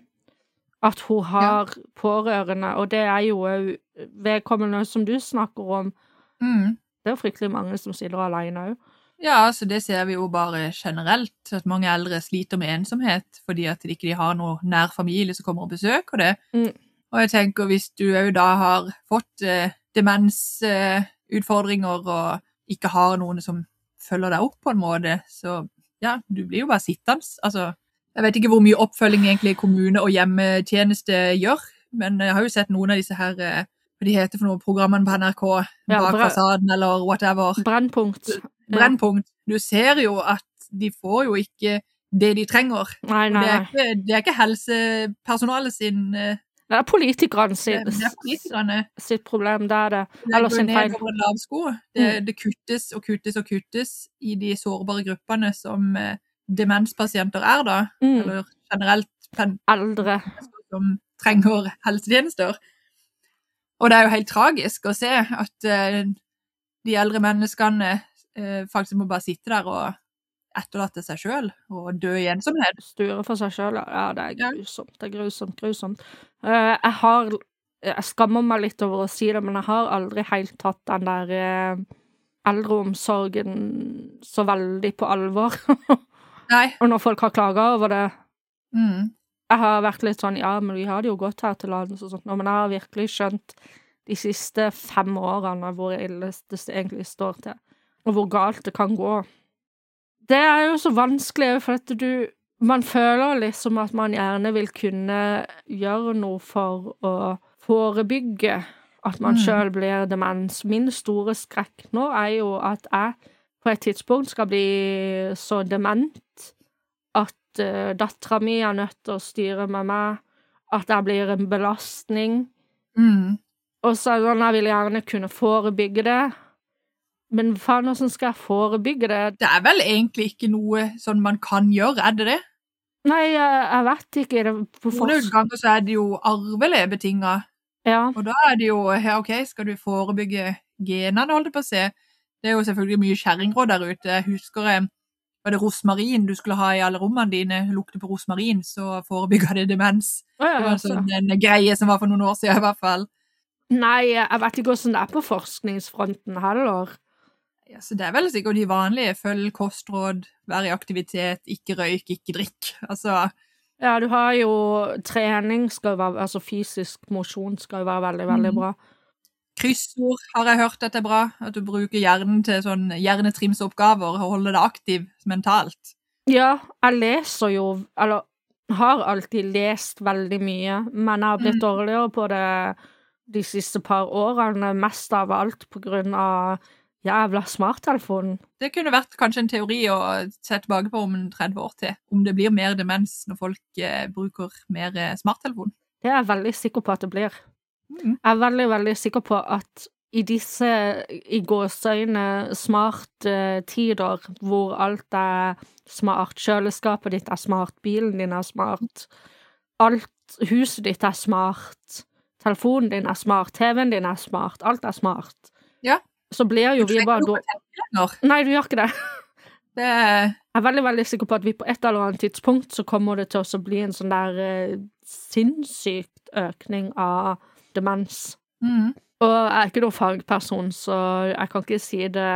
at hun har ja. pårørende, og det er jo vedkommende som du snakker om. Mm. Det er jo fryktelig mange som sitter alene også. Ja, altså det ser vi jo bare generelt, at mange eldre sliter med ensomhet, fordi at de ikke har noe nær familie som kommer og besøker det. Mm. Og jeg tenker, hvis du jo da har fått eh, demensutfordringer eh, og ikke har noen som følger deg opp på en måte, så ja, du blir jo bare sittende. Altså, jeg vet ikke hvor mye oppfølging egentlig kommune og hjemmetjeneste gjør, men jeg har jo sett noen av disse her, eh, hva de heter for noen programmene på N R K, ja, bak fasaden eller whatever. Brennpunkt. Brennpunkt. Du ser jo at de får jo ikke det de trenger. Nei, nei, det, er ikke, det er ikke helsepersonalet sin... Det er politikerne sitt, det er politikerne. sitt problem, det er det. Det er jo ned over en lav sko. Det, mm. det kuttes og kuttes og kuttes i de sårbare gruppene som eh, demenspasienter er da, mm. eller generelt pen- eldre som trenger helsetjenester. Og det er jo helt tragisk å se at eh, de eldre menneskene eh, faktisk må bare sitte der og etterlate seg selv og dø i ensomhet. Sture for seg selv, ja, det er grusomt, det er grusomt, grusomt. Uh, jeg har, jeg skammer meg litt over å si det, men jeg har aldri helt tatt den der uh, eldreomsorgen så veldig på alvor. Nei. Og når folk har klaget over det, mm. jeg har vært litt sånn, ja, men vi har det jo godt her til landet og sånt, men jeg har virkelig skjønt de siste fem årene hvor ille det egentlig står til, og hvor galt det kan gå. Det er jo så vanskelig, for at du, man føler liksom at man gjerne vil kunne gjøre noe for å forebygge at man mm. selv blir demens. Min store skrekk nå er jo at jeg på et tidspunkt skal bli så dement at uh, datteren min er nødt til å styre med meg, at jeg blir en belastning. Mm. Og så sånn, jeg vil gjerne kunne forebygge det, Men faen, hvordan skal jeg forebygge det? Det er vel egentlig ikke noe sånn man kan gjøre, er det det? Nei, jeg, jeg vet ikke. Det, på Noen ganger så er det jo arvelig betinget, ja. og da er det jo, ja, ok, skal du forebygge genene, holdt jeg på å se. Det er jo selvfølgelig mye kjerringråd der ute. Jeg husker, var det rosmarin du skulle ha i alle rommene dine, lukte på rosmarin, så forebygger det demens. Ja, det var sånn en greie som var for noen år siden i hvert fall. Nei, jeg vet ikke hvordan det er på forskningsfronten heller. Ja, så det er vel sikkert de vanlige, følg kostråd, være i aktivitet, ikke røyk, ikke drikk, altså. Ja, du har jo trening skal jo være, altså fysisk mosjon skal jo være veldig, veldig bra. Kryssord har jeg hørt at det er bra, at du bruker hjernen til sånn hjernetrimsoppgaver og holder det aktiv mentalt. Ja, jeg leser jo, eller har alltid lest veldig mye, men jeg har blitt mm. dårligere på det de siste par årene, mest av alt på grunn av jævla smarttelefonen. Det kunne vært kanskje en teori å se tilbake på om tretti år til, om det blir mer demens når folk eh, bruker mer eh, smarttelefon. Det er jeg veldig sikker på at det blir. Mm. Jeg er veldig, veldig sikker på at i disse i gåseøyne smart eh, tider, hvor alt er smart, kjøleskapet ditt er smart, bilen din er smart, alt, huset ditt er smart, telefonen din er smart, T V-en din er smart, alt er smart. Ja. Så blir jo vi bare... Da... Nei, du gjør ikke det. det. Jeg er veldig, veldig sikker på at vi på et eller annet tidspunkt så kommer det til å bli en sånn der uh, sinnssykt økning av demens. Mm. Og jeg er ikke noen fagperson, så jeg kan ikke si det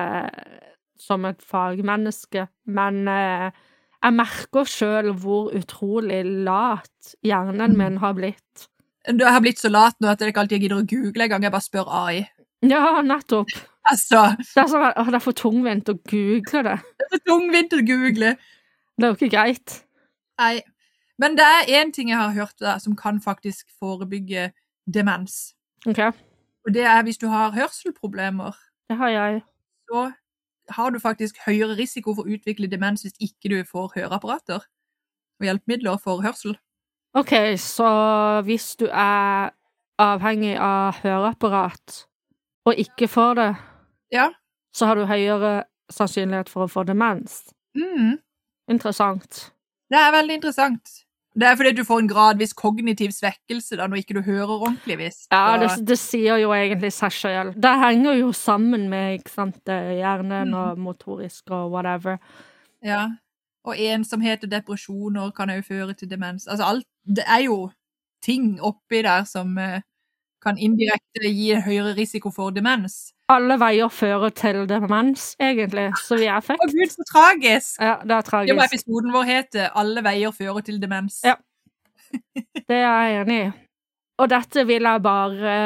som et fagmenneske, men uh, jeg merker selv hvor utrolig lat hjernen min har blitt. Du har blitt så lat nå at jeg ikke alltid gidder å google en gang, jeg bare spør A I. Ja, nettopp. Altså. Det er, sånn, å, det er for tungvint å google det. Det er for tungvint å google. Det er jo ikke greit. Nei, men det er en ting jeg har hørt der som kan faktisk forebygge demens. Ok. Og det er hvis du har hørselproblemer. Det har jeg. Så har du faktisk høyere risiko for å utvikle demens hvis ikke du får høreapparater og hjelpemidler for hørsel. Ok, så hvis du er avhengig av høreapparat og ikke får det, ja. så har du høyere sannsynlighet for å få demens. Mm. Interessant. Det er veldig interessant. Det er fordi du får en gradvis kognitiv svekkelse da, når ikke du hører ordentlig visst. Ja, det, det sier jo egentlig seg selv. Det henger jo sammen med, ikke sant, hjernen mm. og motorisk og whatever. Ja, og ensomhet og depresjoner kan jo føre til demens. Altså alt, det er jo ting oppi der som... kan indirekte gi en høyere risiko for demens. Alle veier fører til demens, egentlig, så vi er effekt. Å Gud, så tragisk! Ja, det er tragisk. Det må episoden vår hete, alle veier fører til demens. Ja, det er jeg enig i. Og dette vil jeg bare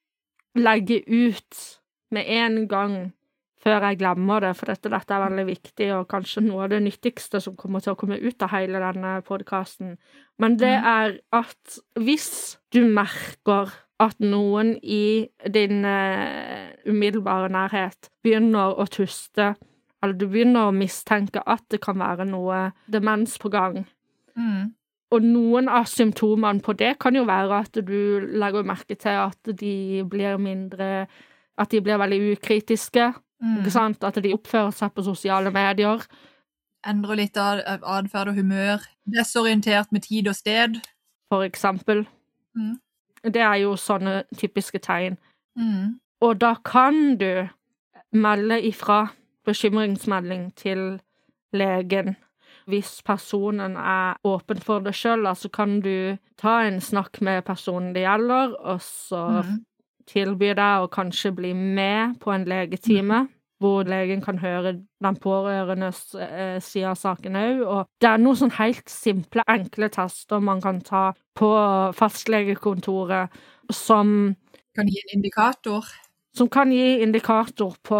legge ut med en gang før jeg glemmer det, for dette, dette er veldig viktig, og kanskje noe av det nyttigste som kommer til å komme ut av hele denne podcasten. Men det er at hvis du merker at noen i din uh, umiddelbare nærhet begynner å tuste, eller du begynner å mistenke at det kan være noe demens på gang. Mm. Og noen av symptomene på det kan jo være at du legger merke til at de blir mindre, at de blir veldig ukritiske, mm. ikke sant? At de oppfører seg på sosiale medier. Endrer litt av adferd og humør. Desorientert med tid og sted. For eksempel. Mm. Det er jo sånne typiske tegn. Mm. Og da kan du melde ifra bekymringsmelding til legen. Hvis personen er åpen for det selv, så kan du ta en snakk med personen det gjelder, og så mm. tilby deg å kanskje bli med på en legetime, mm. hvor legen kan høre den pårørendes eh, side av saken også. Og det er noen sånn helt simple, enkle tester man kan ta på fastlegekontoret som kan gi en indikator. Som kan gi indikator på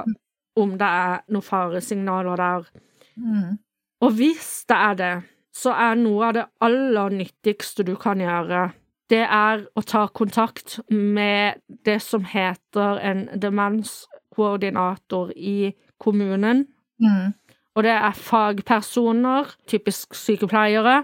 om det er noen faresignaler der. Mm. Og hvis det er det, så er noe av det aller nyttigste du kan gjøre, det er å ta kontakt med det som heter en demenskoordinator i kommunen. Mm. Og det er fagpersoner, typisk sykepleiere,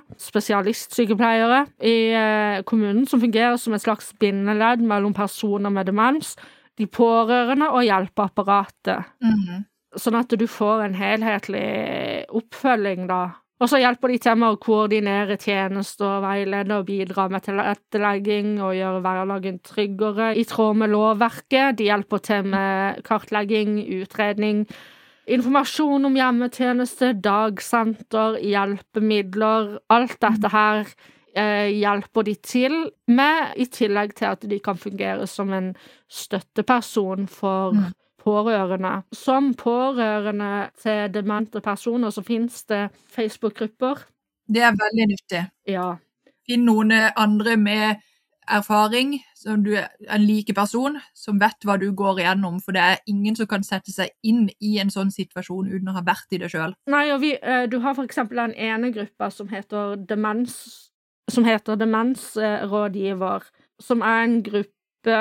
spesialistsykepleiere i eh, kommunen, som fungerer som et slags bindeledd mellom personer med demens de pårørende og hjelpeapparatet. Mhm. Sånn at du får en helhetlig oppfølging da. Og så hjelper de til med å koordinere tjenester, veilede og bidra med tilrettelegging og gjøre hverdagen tryggere i tråd med lovverket. De hjelper til med kartlegging, utredning, informasjon om hjemmetjeneste, dagsenter, hjelpemidler. Alt dette her eh, hjelper de til med, i tillegg til at de kan fungere som en støtteperson for mm. pårørende. Som pårørende til demente personer så finnes det Facebook-grupper. Det er veldig nyttig. Ja. Finn noen andre med erfaring, som du er en like person, som vet hva du går igjennom, for det er ingen som kan sette seg inn i en sånn situasjon uten å ha vært i det selv. Nei, og vi, du har for eksempel den ene gruppa som heter Demens, som heter Demensrådgiver, som er en gruppe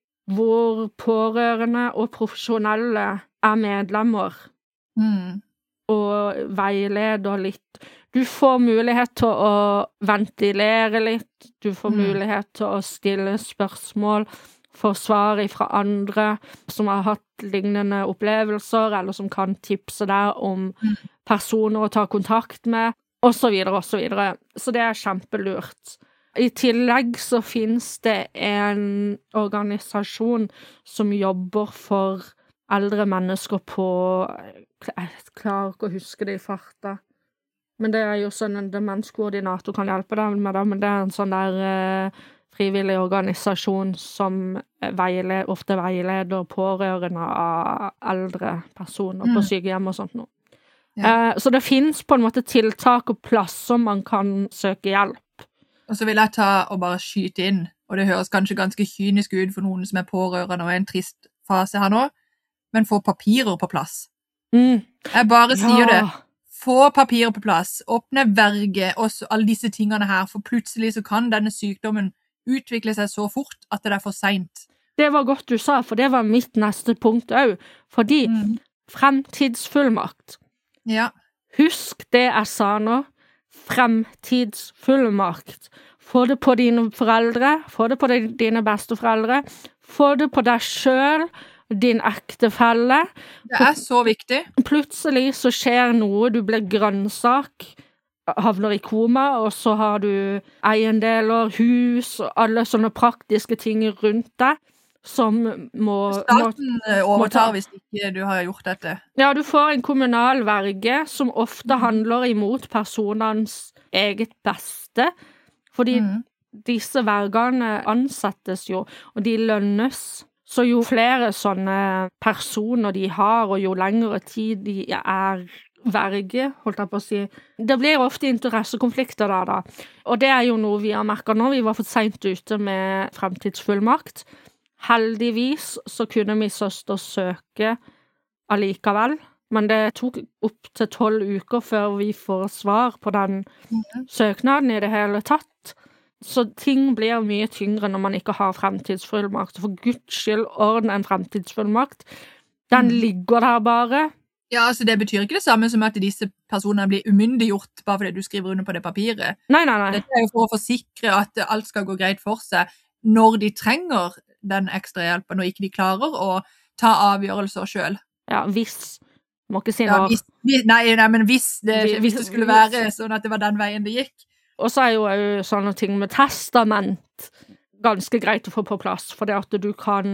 hvor pårørende og profesjonelle er medlemmer mm. og veileder litt. Du får mulighet til å ventilere litt, du får mm. mulighet til å stille spørsmål, få svar fra andre som har hatt lignende opplevelser, eller som kan tipse deg om mm. personer å ta kontakt med, og så videre, og så videre. Så det er kjempelurt. I tillegg så finnes det en organisasjon som jobber for eldre mennesker på, jeg klarer ikke å huske det i farta, men det er jo sånn en demenskoordinator kan hjelpe deg med det, men det er en sånn der eh, frivillig organisasjon som veileder, ofte veileder pårørende av eldre personer mm. på sykehjem og sånt noe. Ja. Eh, så det finnes på en måte tiltak og plasser man kan søke hjelp. Og så vil jeg ta og bare skyte inn, og det høres kanskje ganske kynisk ut for noen som er pårørende og er en trist fase her nå, men få papirer på plass. Mm. Jeg bare sier ja. det. Få papirer på plass, åpne verge og så, alle disse tingene her, for plutselig så kan denne sykdommen utvikle seg så fort at det er for sent. Det var godt du sa, for det var mitt neste punkt også, fordi mm. fremtidsfullmakt. Ja. Husk det jeg sa nå, fremtidsfullmakt. Få det på dine foreldre, få det på dine besteforeldre, få det på deg selv, din ektefelle. Det er så viktig. Plutselig så skjer noe, du blir grønnsak, havner i koma, og så har du eiendeler, hus, og alle sånne praktiske ting rundt deg, som må... Staten må, overtar må hvis ikke du har gjort dette. Ja, du får en kommunal verge som ofte handler imot personens eget beste, fordi mm. disse vergene ansettes jo, og de lønnes. Så jo flere sånne personer de har, og jo lengre tid de er verge, holdt jeg på å si, det blir ofte interessekonflikter der da. Og det er jo noe vi har merket nå. Vi var for sent ute med fremtidsfullmakt. Heldigvis så kunne min søster søke allikevel, men det tok opp til tolv uker før vi får svar på den mm. søknaden i det hele tatt. Så ting blir mye tyngre når man ikke har fremtidsfullmakt. For Guds skyld, ordne en fremtidsfullmakt. Den mm. ligger der bare. Ja, altså det betyr ikke det samme som at disse personene blir umyndiggjort bare fordi du skriver under på det papiret. Nei, nei, nei. Dette er jo for å forsikre at alt skal gå greit for seg når de trenger den ekstra hjelpen, og ikke de klarer å ta avgjørelser selv. Ja, hvis. Må ikke si ja, når. Hvis, hvis, nei, nei, men hvis det, hvis det skulle være sånn at det var den veien det gikk. Og så er jo, er jo sånne ting med testament ganske greit å få på plass, for det at du kan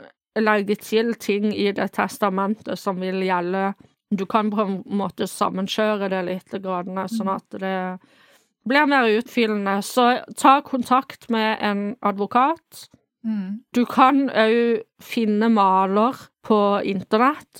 legge til ting i det testamentet som vil gjelde. Du kan på en måte sammenkjøre det litt, gradene, sånn at det blir mer utfyllende. Så ta kontakt med en advokat. Mm. Du kan jo finne maler på internett,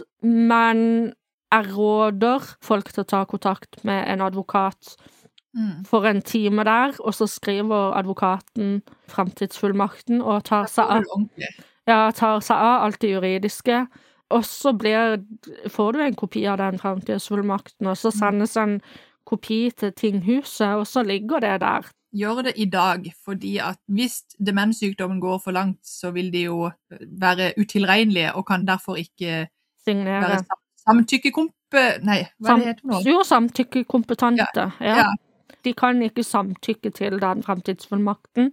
men jeg råder folk til å ta kontakt med en advokat mm. for en time der, og så skriver advokaten fremtidsfullmakten og tar seg av, ja, tar seg av alt det juridiske, og så blir, får du en kopi av den fremtidsfullmakten, og så sendes en kopi til tinghuset, og så ligger det der. Gjør det i dag, fordi at hvis demenssykdommen går for langt, så vil de jo være utilregnelige, og kan derfor ikke signere. Være samtykkekompe... Nei, hva Sam, det heter nå? Jo, samtykkekompetente, ja. Ja. ja. De kan ikke samtykke til den fremtidsfullmakten,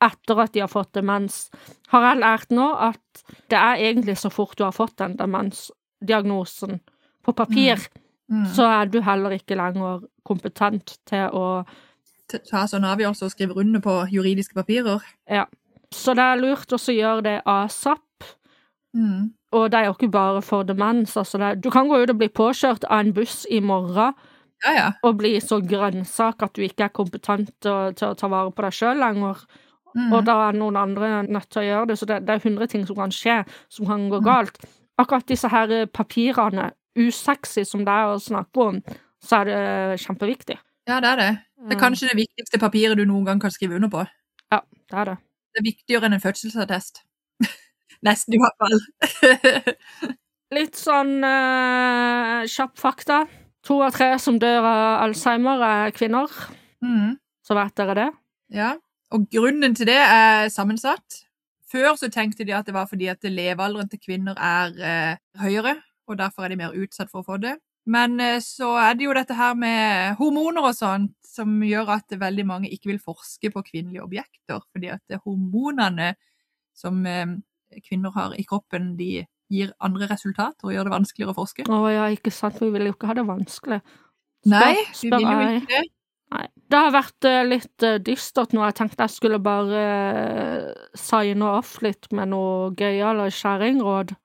etter at de har fått demens, har jeg lært nå at det er egentlig så fort du har fått den demensdiagnosen på papir, mm. Mm. så er du heller ikke lenger kompetent til å ta sånn avgjørelse og skrive under på juridiske papirer. Ja, så det er lurt også å gjøre det asap. Mm. Og det er jo ikke bare for demens, altså det, du kan gå ut og bli påkjørt av en buss i morgen, ja, ja. og bli så grønnsak at du ikke er kompetent til, til å ta vare på deg selv lenger, mm. og da er noen andre nødt til å gjøre det, så det, det er hundre ting som kan skje, som kan gå galt. Akkurat disse her papirene, usexy som det er å snakke om, så er det kjempeviktig. Ja, det er det. Det er kanskje det viktigste papiret du noen gang kan skrive under på. Ja, det er det. Det er viktigere enn en fødselsattest. Nesten i hvert fall. Litt sånn uh, kjapp fakta. To av tre som dør av Alzheimer er kvinner. Mm. Så vet dere det? Ja, og grunnen til det er sammensatt. Før så tenkte de at det var fordi at levealderen til kvinner er uh, høyere, og derfor er de mer utsatt for å få det. Men uh, så er det jo dette her med hormoner og sånt, som gjør at veldig mange ikke vil forske på kvinnelige objekter, fordi at hormonene som uh, kvinner har i kroppen, de gir andre resultater og gjør det vanskeligere å forske. Å ja, ikke sant, for vi vil jo ikke ha det vanskelig. Spør, Nei, vi vil jo ikke det. Nei, det har vært uh, litt uh, dystert nå. Jeg tenkte jeg skulle bare uh, signe off litt med noe gøyere skjæringråd.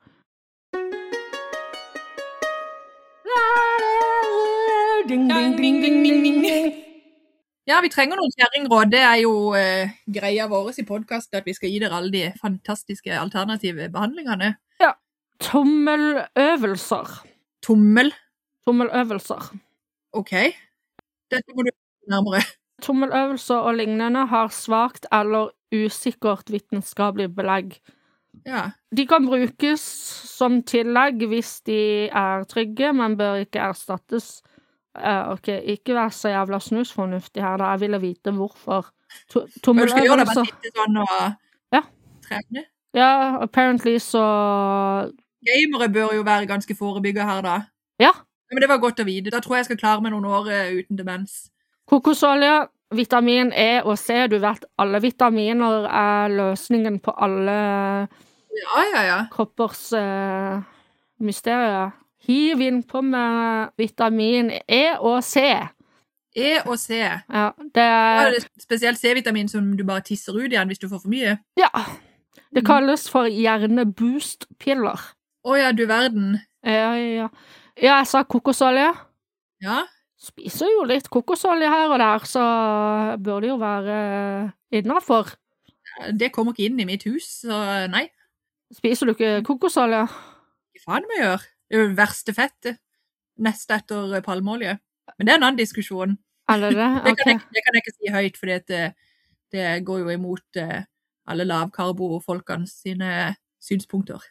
Ding, ding, ding, ding, ding, ding. Ja, vi trenger noen kjæringråd. Det er jo uh, greia våres i podcasten at vi skal gi dere alle de fantastiske alternative behandlingene. Ja, tommeløvelser. Tommel? Tommeløvelser. Ok, dette må du nærmere. Tommeløvelser og lignende har svagt eller usikkert vitenskapelig belegg. Ja. De kan brukes som tillegg hvis de er trygge, men bør ikke erstattes. Uh, ok, ikke vær så jævla snusfornuftig her da, jeg ville vite hvorfor. To Men du skal gjøre det bare sitte sånn og ja. trene? Ja, apparently så... Gamere bør jo være ganske forebygget her da. Ja. Ja. Men det var godt å vite, da tror jeg jeg skal klare meg noen år uh, uten demens. Kokosolje, vitamin E og C, du vet, alle vitaminer er løsningen på alle ja, ja, ja. kroppers uh, mysterier. Hiv inn på med vitamin E og C. E og C. Ja, det er... Ja, det er spesielt C-vitamin som du bare tisser ut igjen hvis du får for mye. Ja, det kalles for hjerneboost-piller. Åja, du verden. Ja, ja, ja. Ja, jeg sa kokosolje. Ja. Spiser jo litt kokosolje her og der, så bør det jo være innenfor. Det kommer ikke inn i mitt hus, så nei. Spiser du ikke kokosolje? Hva faen må jeg gjøre? Det er jo verste fettet, nest etter palmeolje. Men det er en annen diskusjon. Er det det? Det, okay. kan jeg, det kan jeg ikke si høyt, for det, det går jo imot uh, alle lavkarbo-folkene sine synspunkter.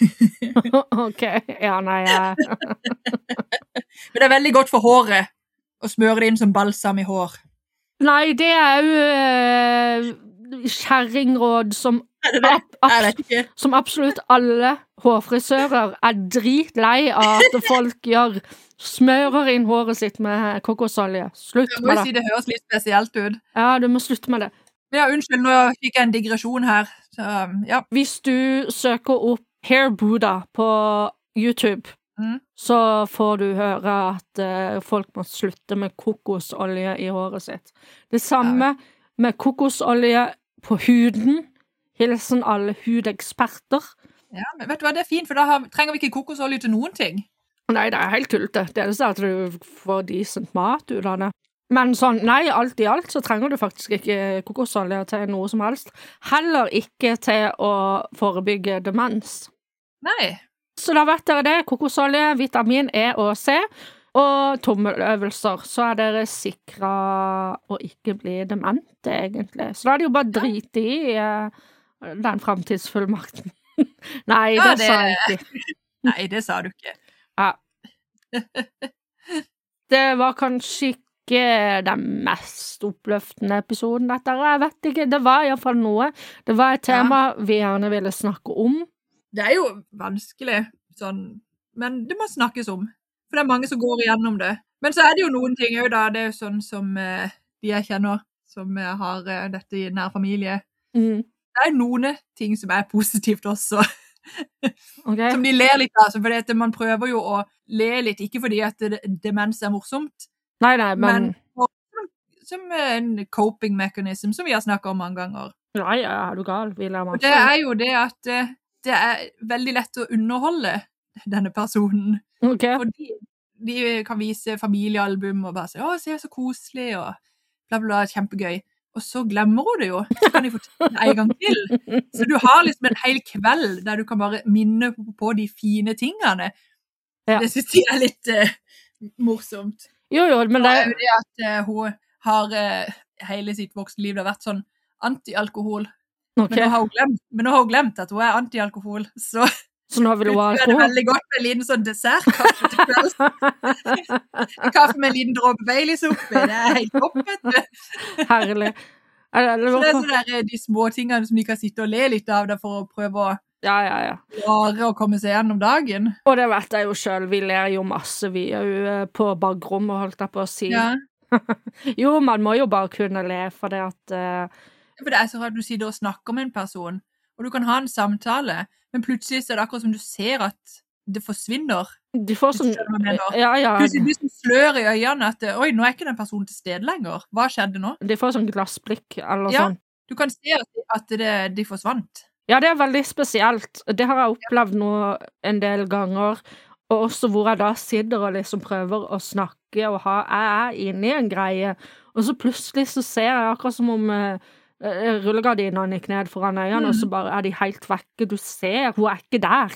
Ok, ja, nei. Ja. Men det er veldig godt for håret å smøre det inn som balsam i hår. Nei, det er jo uh, kjerringråd som, ab abs som absolutt alle hårfrisører er dritlei av at folk gjør. Smører inn håret sitt med kokosolje. Slutt med det. Jeg må jo si det høres litt spesielt ut. Ja, du må slutte med det. Ja, unnskyld, nå fikk jeg en digresjon her. Så, ja. Hvis du søker opp Hair Buddha på YouTube, mm. så får du høre at uh, folk må slutte med kokosolje i håret sitt. Det samme ja. med kokosolje på huden. Hilsen alle hudeksperter. Ja, men vet du hva, det er fint, for da har, trenger vi ikke kokosolje til noen ting. Nei, det er helt kult det. Det er det at du får decent mat ut av det. Men sånn, nei, alt i alt så trenger du faktisk ikke kokosolje til noe som helst. Heller ikke til å forebygge demens. Nei. Så da vet dere det. Kokosolje, vitamin E og C, og tommeløvelser. Så er dere sikret å ikke bli demente, egentlig. Så da er det jo bare drit i uh, den fremtidsfullmakten. Nei, ja, det, det sa jeg ikke. Nei, det sa du ikke. Ja. Det var kanskje ikke den mest oppløftende episoden dette. Jeg vet ikke, det var i hvert fall noe. Det var et tema ja. vi gjerne ville snakke om. Det er jo vanskelig, sånn, men det må snakkes om. For det er mange som går igjennom det. Men så er det jo noen ting jo da, det er jo sånn som eh, de jeg kjenner, som har eh, dette i nær familie. Mm. Det er noen ting som er positivt også. Okay. Som de ler litt av, fordi at man prøver jo å le litt, ikke fordi at det, demens er morsomt, Nei, nei, men... men som en coping mechanism, som vi har snakket om mange ganger. Ja, ja, er du gal? Vi ler masse. Og det er jo det at det er veldig lett å underholde denne personen. Okay. Fordi de kan vise familiealbum og bare si, å, se så koselig, og bla bla, kjempegøy. Og så glemmer hun det jo, så kan de fortelle det en gang til. Så du har liksom en hel kveld der du kan bare minne på de fine tingene. Ja. Det synes jeg er litt uh, morsomt. Jo, jo, men det... Og er jo det at uh, hun har uh, hele sitt voksne liv, det har vært sånn anti-alkohol. Okay. Men, nå har hun glemt, men nå har hun glemt at hun er anti-alkohol, så... Så nå vil hun ha alkohol? Det er veldig godt med en liten sånn dessertkaffe til kveld. Kaffe med en liten dråpe Baileys oppi, det er helt topp, vet du. Herlig. Er det, er det så det er sånn der, de små tingene som de kan sitte og le litt av det for å prøve å ja, ja, ja. klare å komme seg gjennom dagen. Og det vet jeg jo selv, vi ler jo masse, vi er jo på bagrommet, holdt jeg på å si. Ja. Jo, man må jo bare kunne le, for det at... Uh... For det er så rart du sitter og snakker med en person, og du kan ha en samtale, men plutselig så er det akkurat som du ser at det forsvinner. De får sånn... Ja, ja. Plutselig blir det sånn slør i øynene at, oi, nå er ikke den personen til stede lenger. Hva skjedde nå? De får sånn glassblikk, eller ja, sånn. Du kan se at det, de forsvant. Ja, det er veldig spesielt. Det har jeg opplevd nå en del ganger, og også hvor jeg da sitter og liksom prøver å snakke og ha, jeg er inne i en greie, og så plutselig så ser jeg akkurat som om... rullegardinene gikk ned foran øynene, mm. og så bare er de helt vekke. Du ser, hun er ikke der.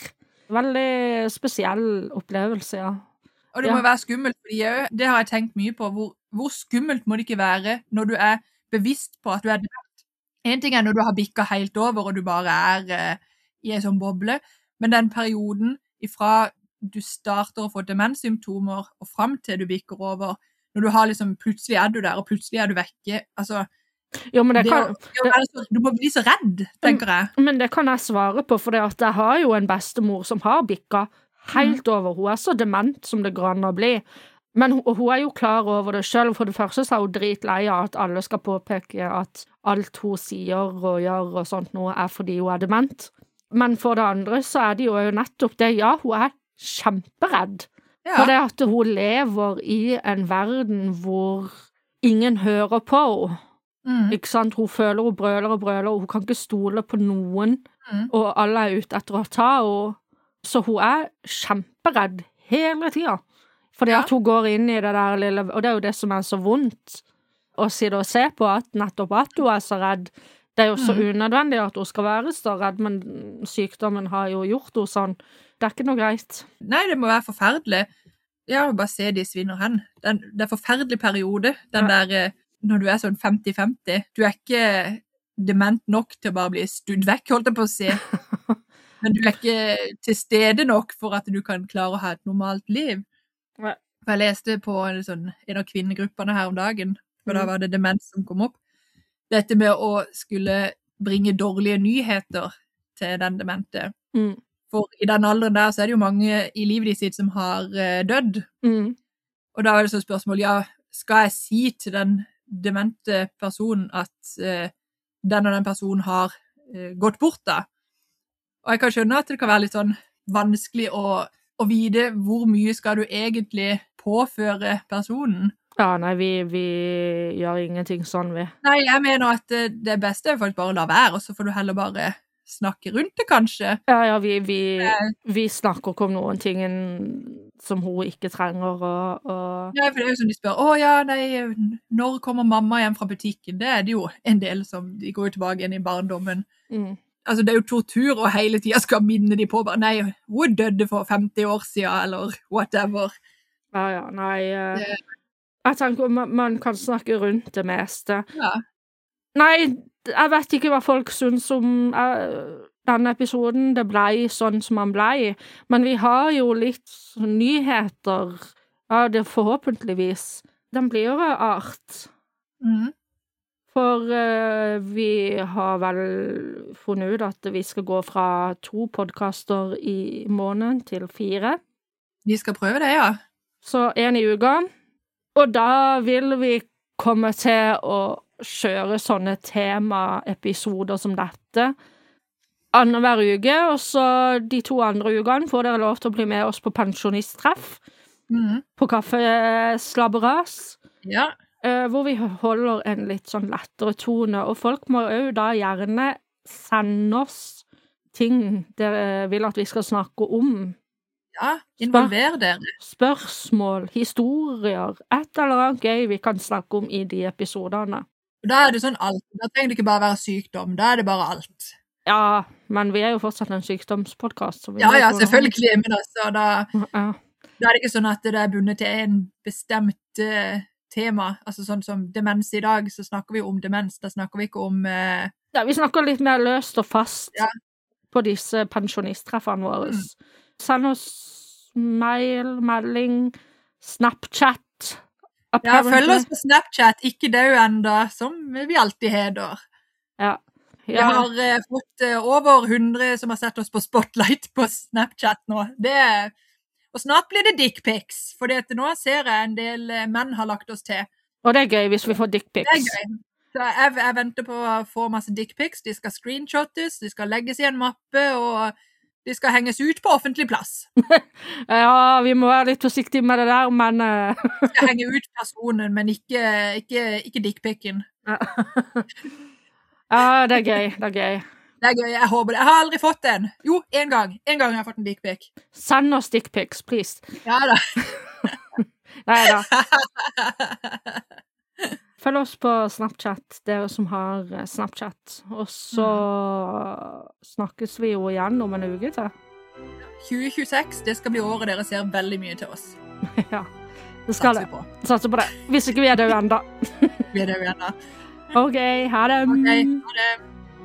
Veldig spesiell opplevelse, ja. Og det ja. må være skummelt, fordi jeg, det har jeg tenkt mye på. Hvor, hvor skummelt må det ikke være når du er bevisst på at du er dement? En ting er når du har bikket helt over, og du bare er uh, i en sånn boble, men den perioden ifra du starter å få demenssymptomer, og frem til du bikker over, når du har liksom, plutselig er du der, og plutselig er du vekke, altså... Jo, men det kan, det, det, du må bli så redd, tenker jeg. Men det kan jeg svare på, for jeg har jo en bestemor som har bikket helt mm. over. Hun er så dement som det går an å bli. Men hun, hun er jo klar over det selv. For det første så er hun dritlei av at alle skal påpeke at alt hun sier og gjør og sånt noe er fordi hun er dement. Men for det andre så er det jo nettopp det, ja, hun er kjemperedd. Ja. For det at hun lever i en verden hvor ingen hører på henne. Mm. Ikke sant? Hun føler hun brøler og brøler, og hun kan ikke stole på noen, mm. og alle er ute etter å ta henne. Så hun er kjemperedd hele tiden. Fordi ja. At hun går inn i det der lille, og det er jo det som er så vondt å sitte og se på, at nettopp at hun er så redd. Det er jo så mm. unødvendig at hun skal være så redd, men sykdommen har jo gjort henne sånn. Det er ikke noe greit. Nei, det må være forferdelig. Ja, bare se de svinner hen. Den, det er forferdelig periode, den ja. der... Når du er sånn femti femti, du er ikke dement nok til å bare bli studd vekk, holdt jeg på å si. Men du er ikke til stede nok for at du kan klare å ha et normalt liv. Ja. Jeg leste på en, sånn, en av kvinnegruppene her om dagen, for mm. da var det demens som kom opp. Dette med å skulle bringe dårlige nyheter til den demente. Mm. For i den alderen der så er det jo mange i livet sitt som har uh, dødd. Mm. Og da var det så spørsmål, ja, skal jeg si til den demente personen at uh, den og den personen har uh, gått bort da. Og jeg kan skjønne at det kan være litt sånn vanskelig å, å vite hvor mye skal du egentlig påføre personen. Ja, nei, vi, vi gjør ingenting sånn, vi. Nei, jeg mener at uh, det beste er faktisk bare å la være, og så får du heller bare snakke rundt det, kanskje. Ja, ja, vi, vi, vi snakker ikke om noen ting som hun ikke trenger, og, og... Ja, for det er jo som de spør, å ja, nei, når kommer mamma hjem fra butikken? Det er det jo en del som, de går jo tilbake igjen i barndommen. Mm. Altså, det er jo tortur, og hele tiden skal minne de på, bare, nei, hun døde for femti år siden, eller whatever. Ja, ja, nei, uh, jeg tenker man, man kan snakke rundt det meste. Ja. Nei, jeg vet ikke hva folk synes om uh, denne episoden. Det ble sånn som han ble. Men vi har jo litt nyheter. Ja, det forhåpentligvis. Den blir jo art. Mm. For uh, vi har vel funnet ut at vi skal gå fra to podcaster i måneden til fire. Vi skal prøve det, ja. Så en i uka. Og da vil vi komme til å kjøre sånne temaepisoder som dette annenhver uke, og så de to andre ukene får dere lov til å bli med oss på pensjonisttreff Mhm. på Kaffeslabberas, Ja. eh, hvor vi holder en litt sånn lettere tone, og folk må jo da gjerne sende oss ting dere vil at vi skal snakke om. Ja, involver dere. Spørsmål, historier, et eller annet gøy vi kan snakke om i de episodene. Og da er det sånn alt. Da trenger det ikke bare være sykdom, da er det bare alt. Ja, men vi er jo fortsatt en sykdomspodcast. så vi Ja, må ja, få- selvfølgelig, men altså, da, Ja. da er det ikke sånn at det er bundet til en bestemt eh, tema. Altså sånn som demens i dag, så snakker vi om demens, da snakker vi ikke om eh, Ja, vi snakker litt mer løst og fast Ja. på disse pensjonisttreffene våre. Mm. Send oss mail, melding, Snapchat. Ja, følg oss på Snapchat, ikke dø enda, som vi alltid heter. Ja. Vi Ja. har eh, fått eh, over hundre som har sett oss på Spotlight på Snapchat nå. Det er, og snart blir det dickpics, for nå ser jeg en del eh, menn har lagt oss til. Og det er gøy hvis vi får Det er dickpics. gøy. Så jeg, jeg venter på å få masse dickpics. De skal screenshottes, de skal legges i en mappe, og de skal henges ut på offentlig plass. Ja, vi må være litt forsiktige med det der, men eh, De skal henge ut personen, men ikke, ikke, ikke dickpicen. Ja, det er gøy. Det er gøy. Det er gøy, jeg håper det. Jeg har aldri fått en. Jo, en gang. En gang har jeg fått en dickpic. Send oss dickpics, please. Ja da. Nei da. Følg oss på Snapchat, dere som har eh, Snapchat. Og så snakkes vi jo igjen om en uke til. tjue tjueseks, det skal bli året dere ser veldig mye til oss. Ja, det skal Satser det. på. Satser på det. Hvis ikke vi er døde enda. Vi er det vi er da. Ok, ha det. Ok, ha det.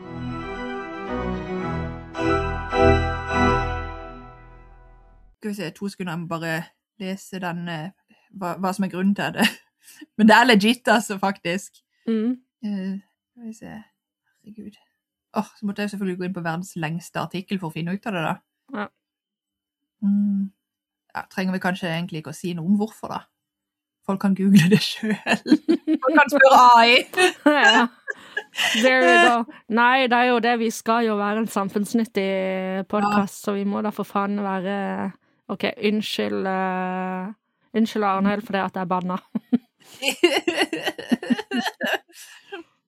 Skal vi se, to sekunder, jeg må bare lese den, eh, hva, hva som er grunnen til det. Men det er legit, altså, faktisk. Mm. Eh, skal vi se, herregud. Åh, så måtte jeg selvfølgelig gå inn på verdens lengste artikkel for å finne ut av det da. Ja. Mm. Ja, trenger vi kanskje egentlig ikke å si noe om hvorfor da. Folk kan google det selv. Folk kan spørre A I. Ja. There we go. Nei, det er jo det vi skal jo være en samfunnsnyttig podcast, så vi må da for faen være... Ok, unnskyld, uh, unnskyld Arnhild for det at jeg er banna.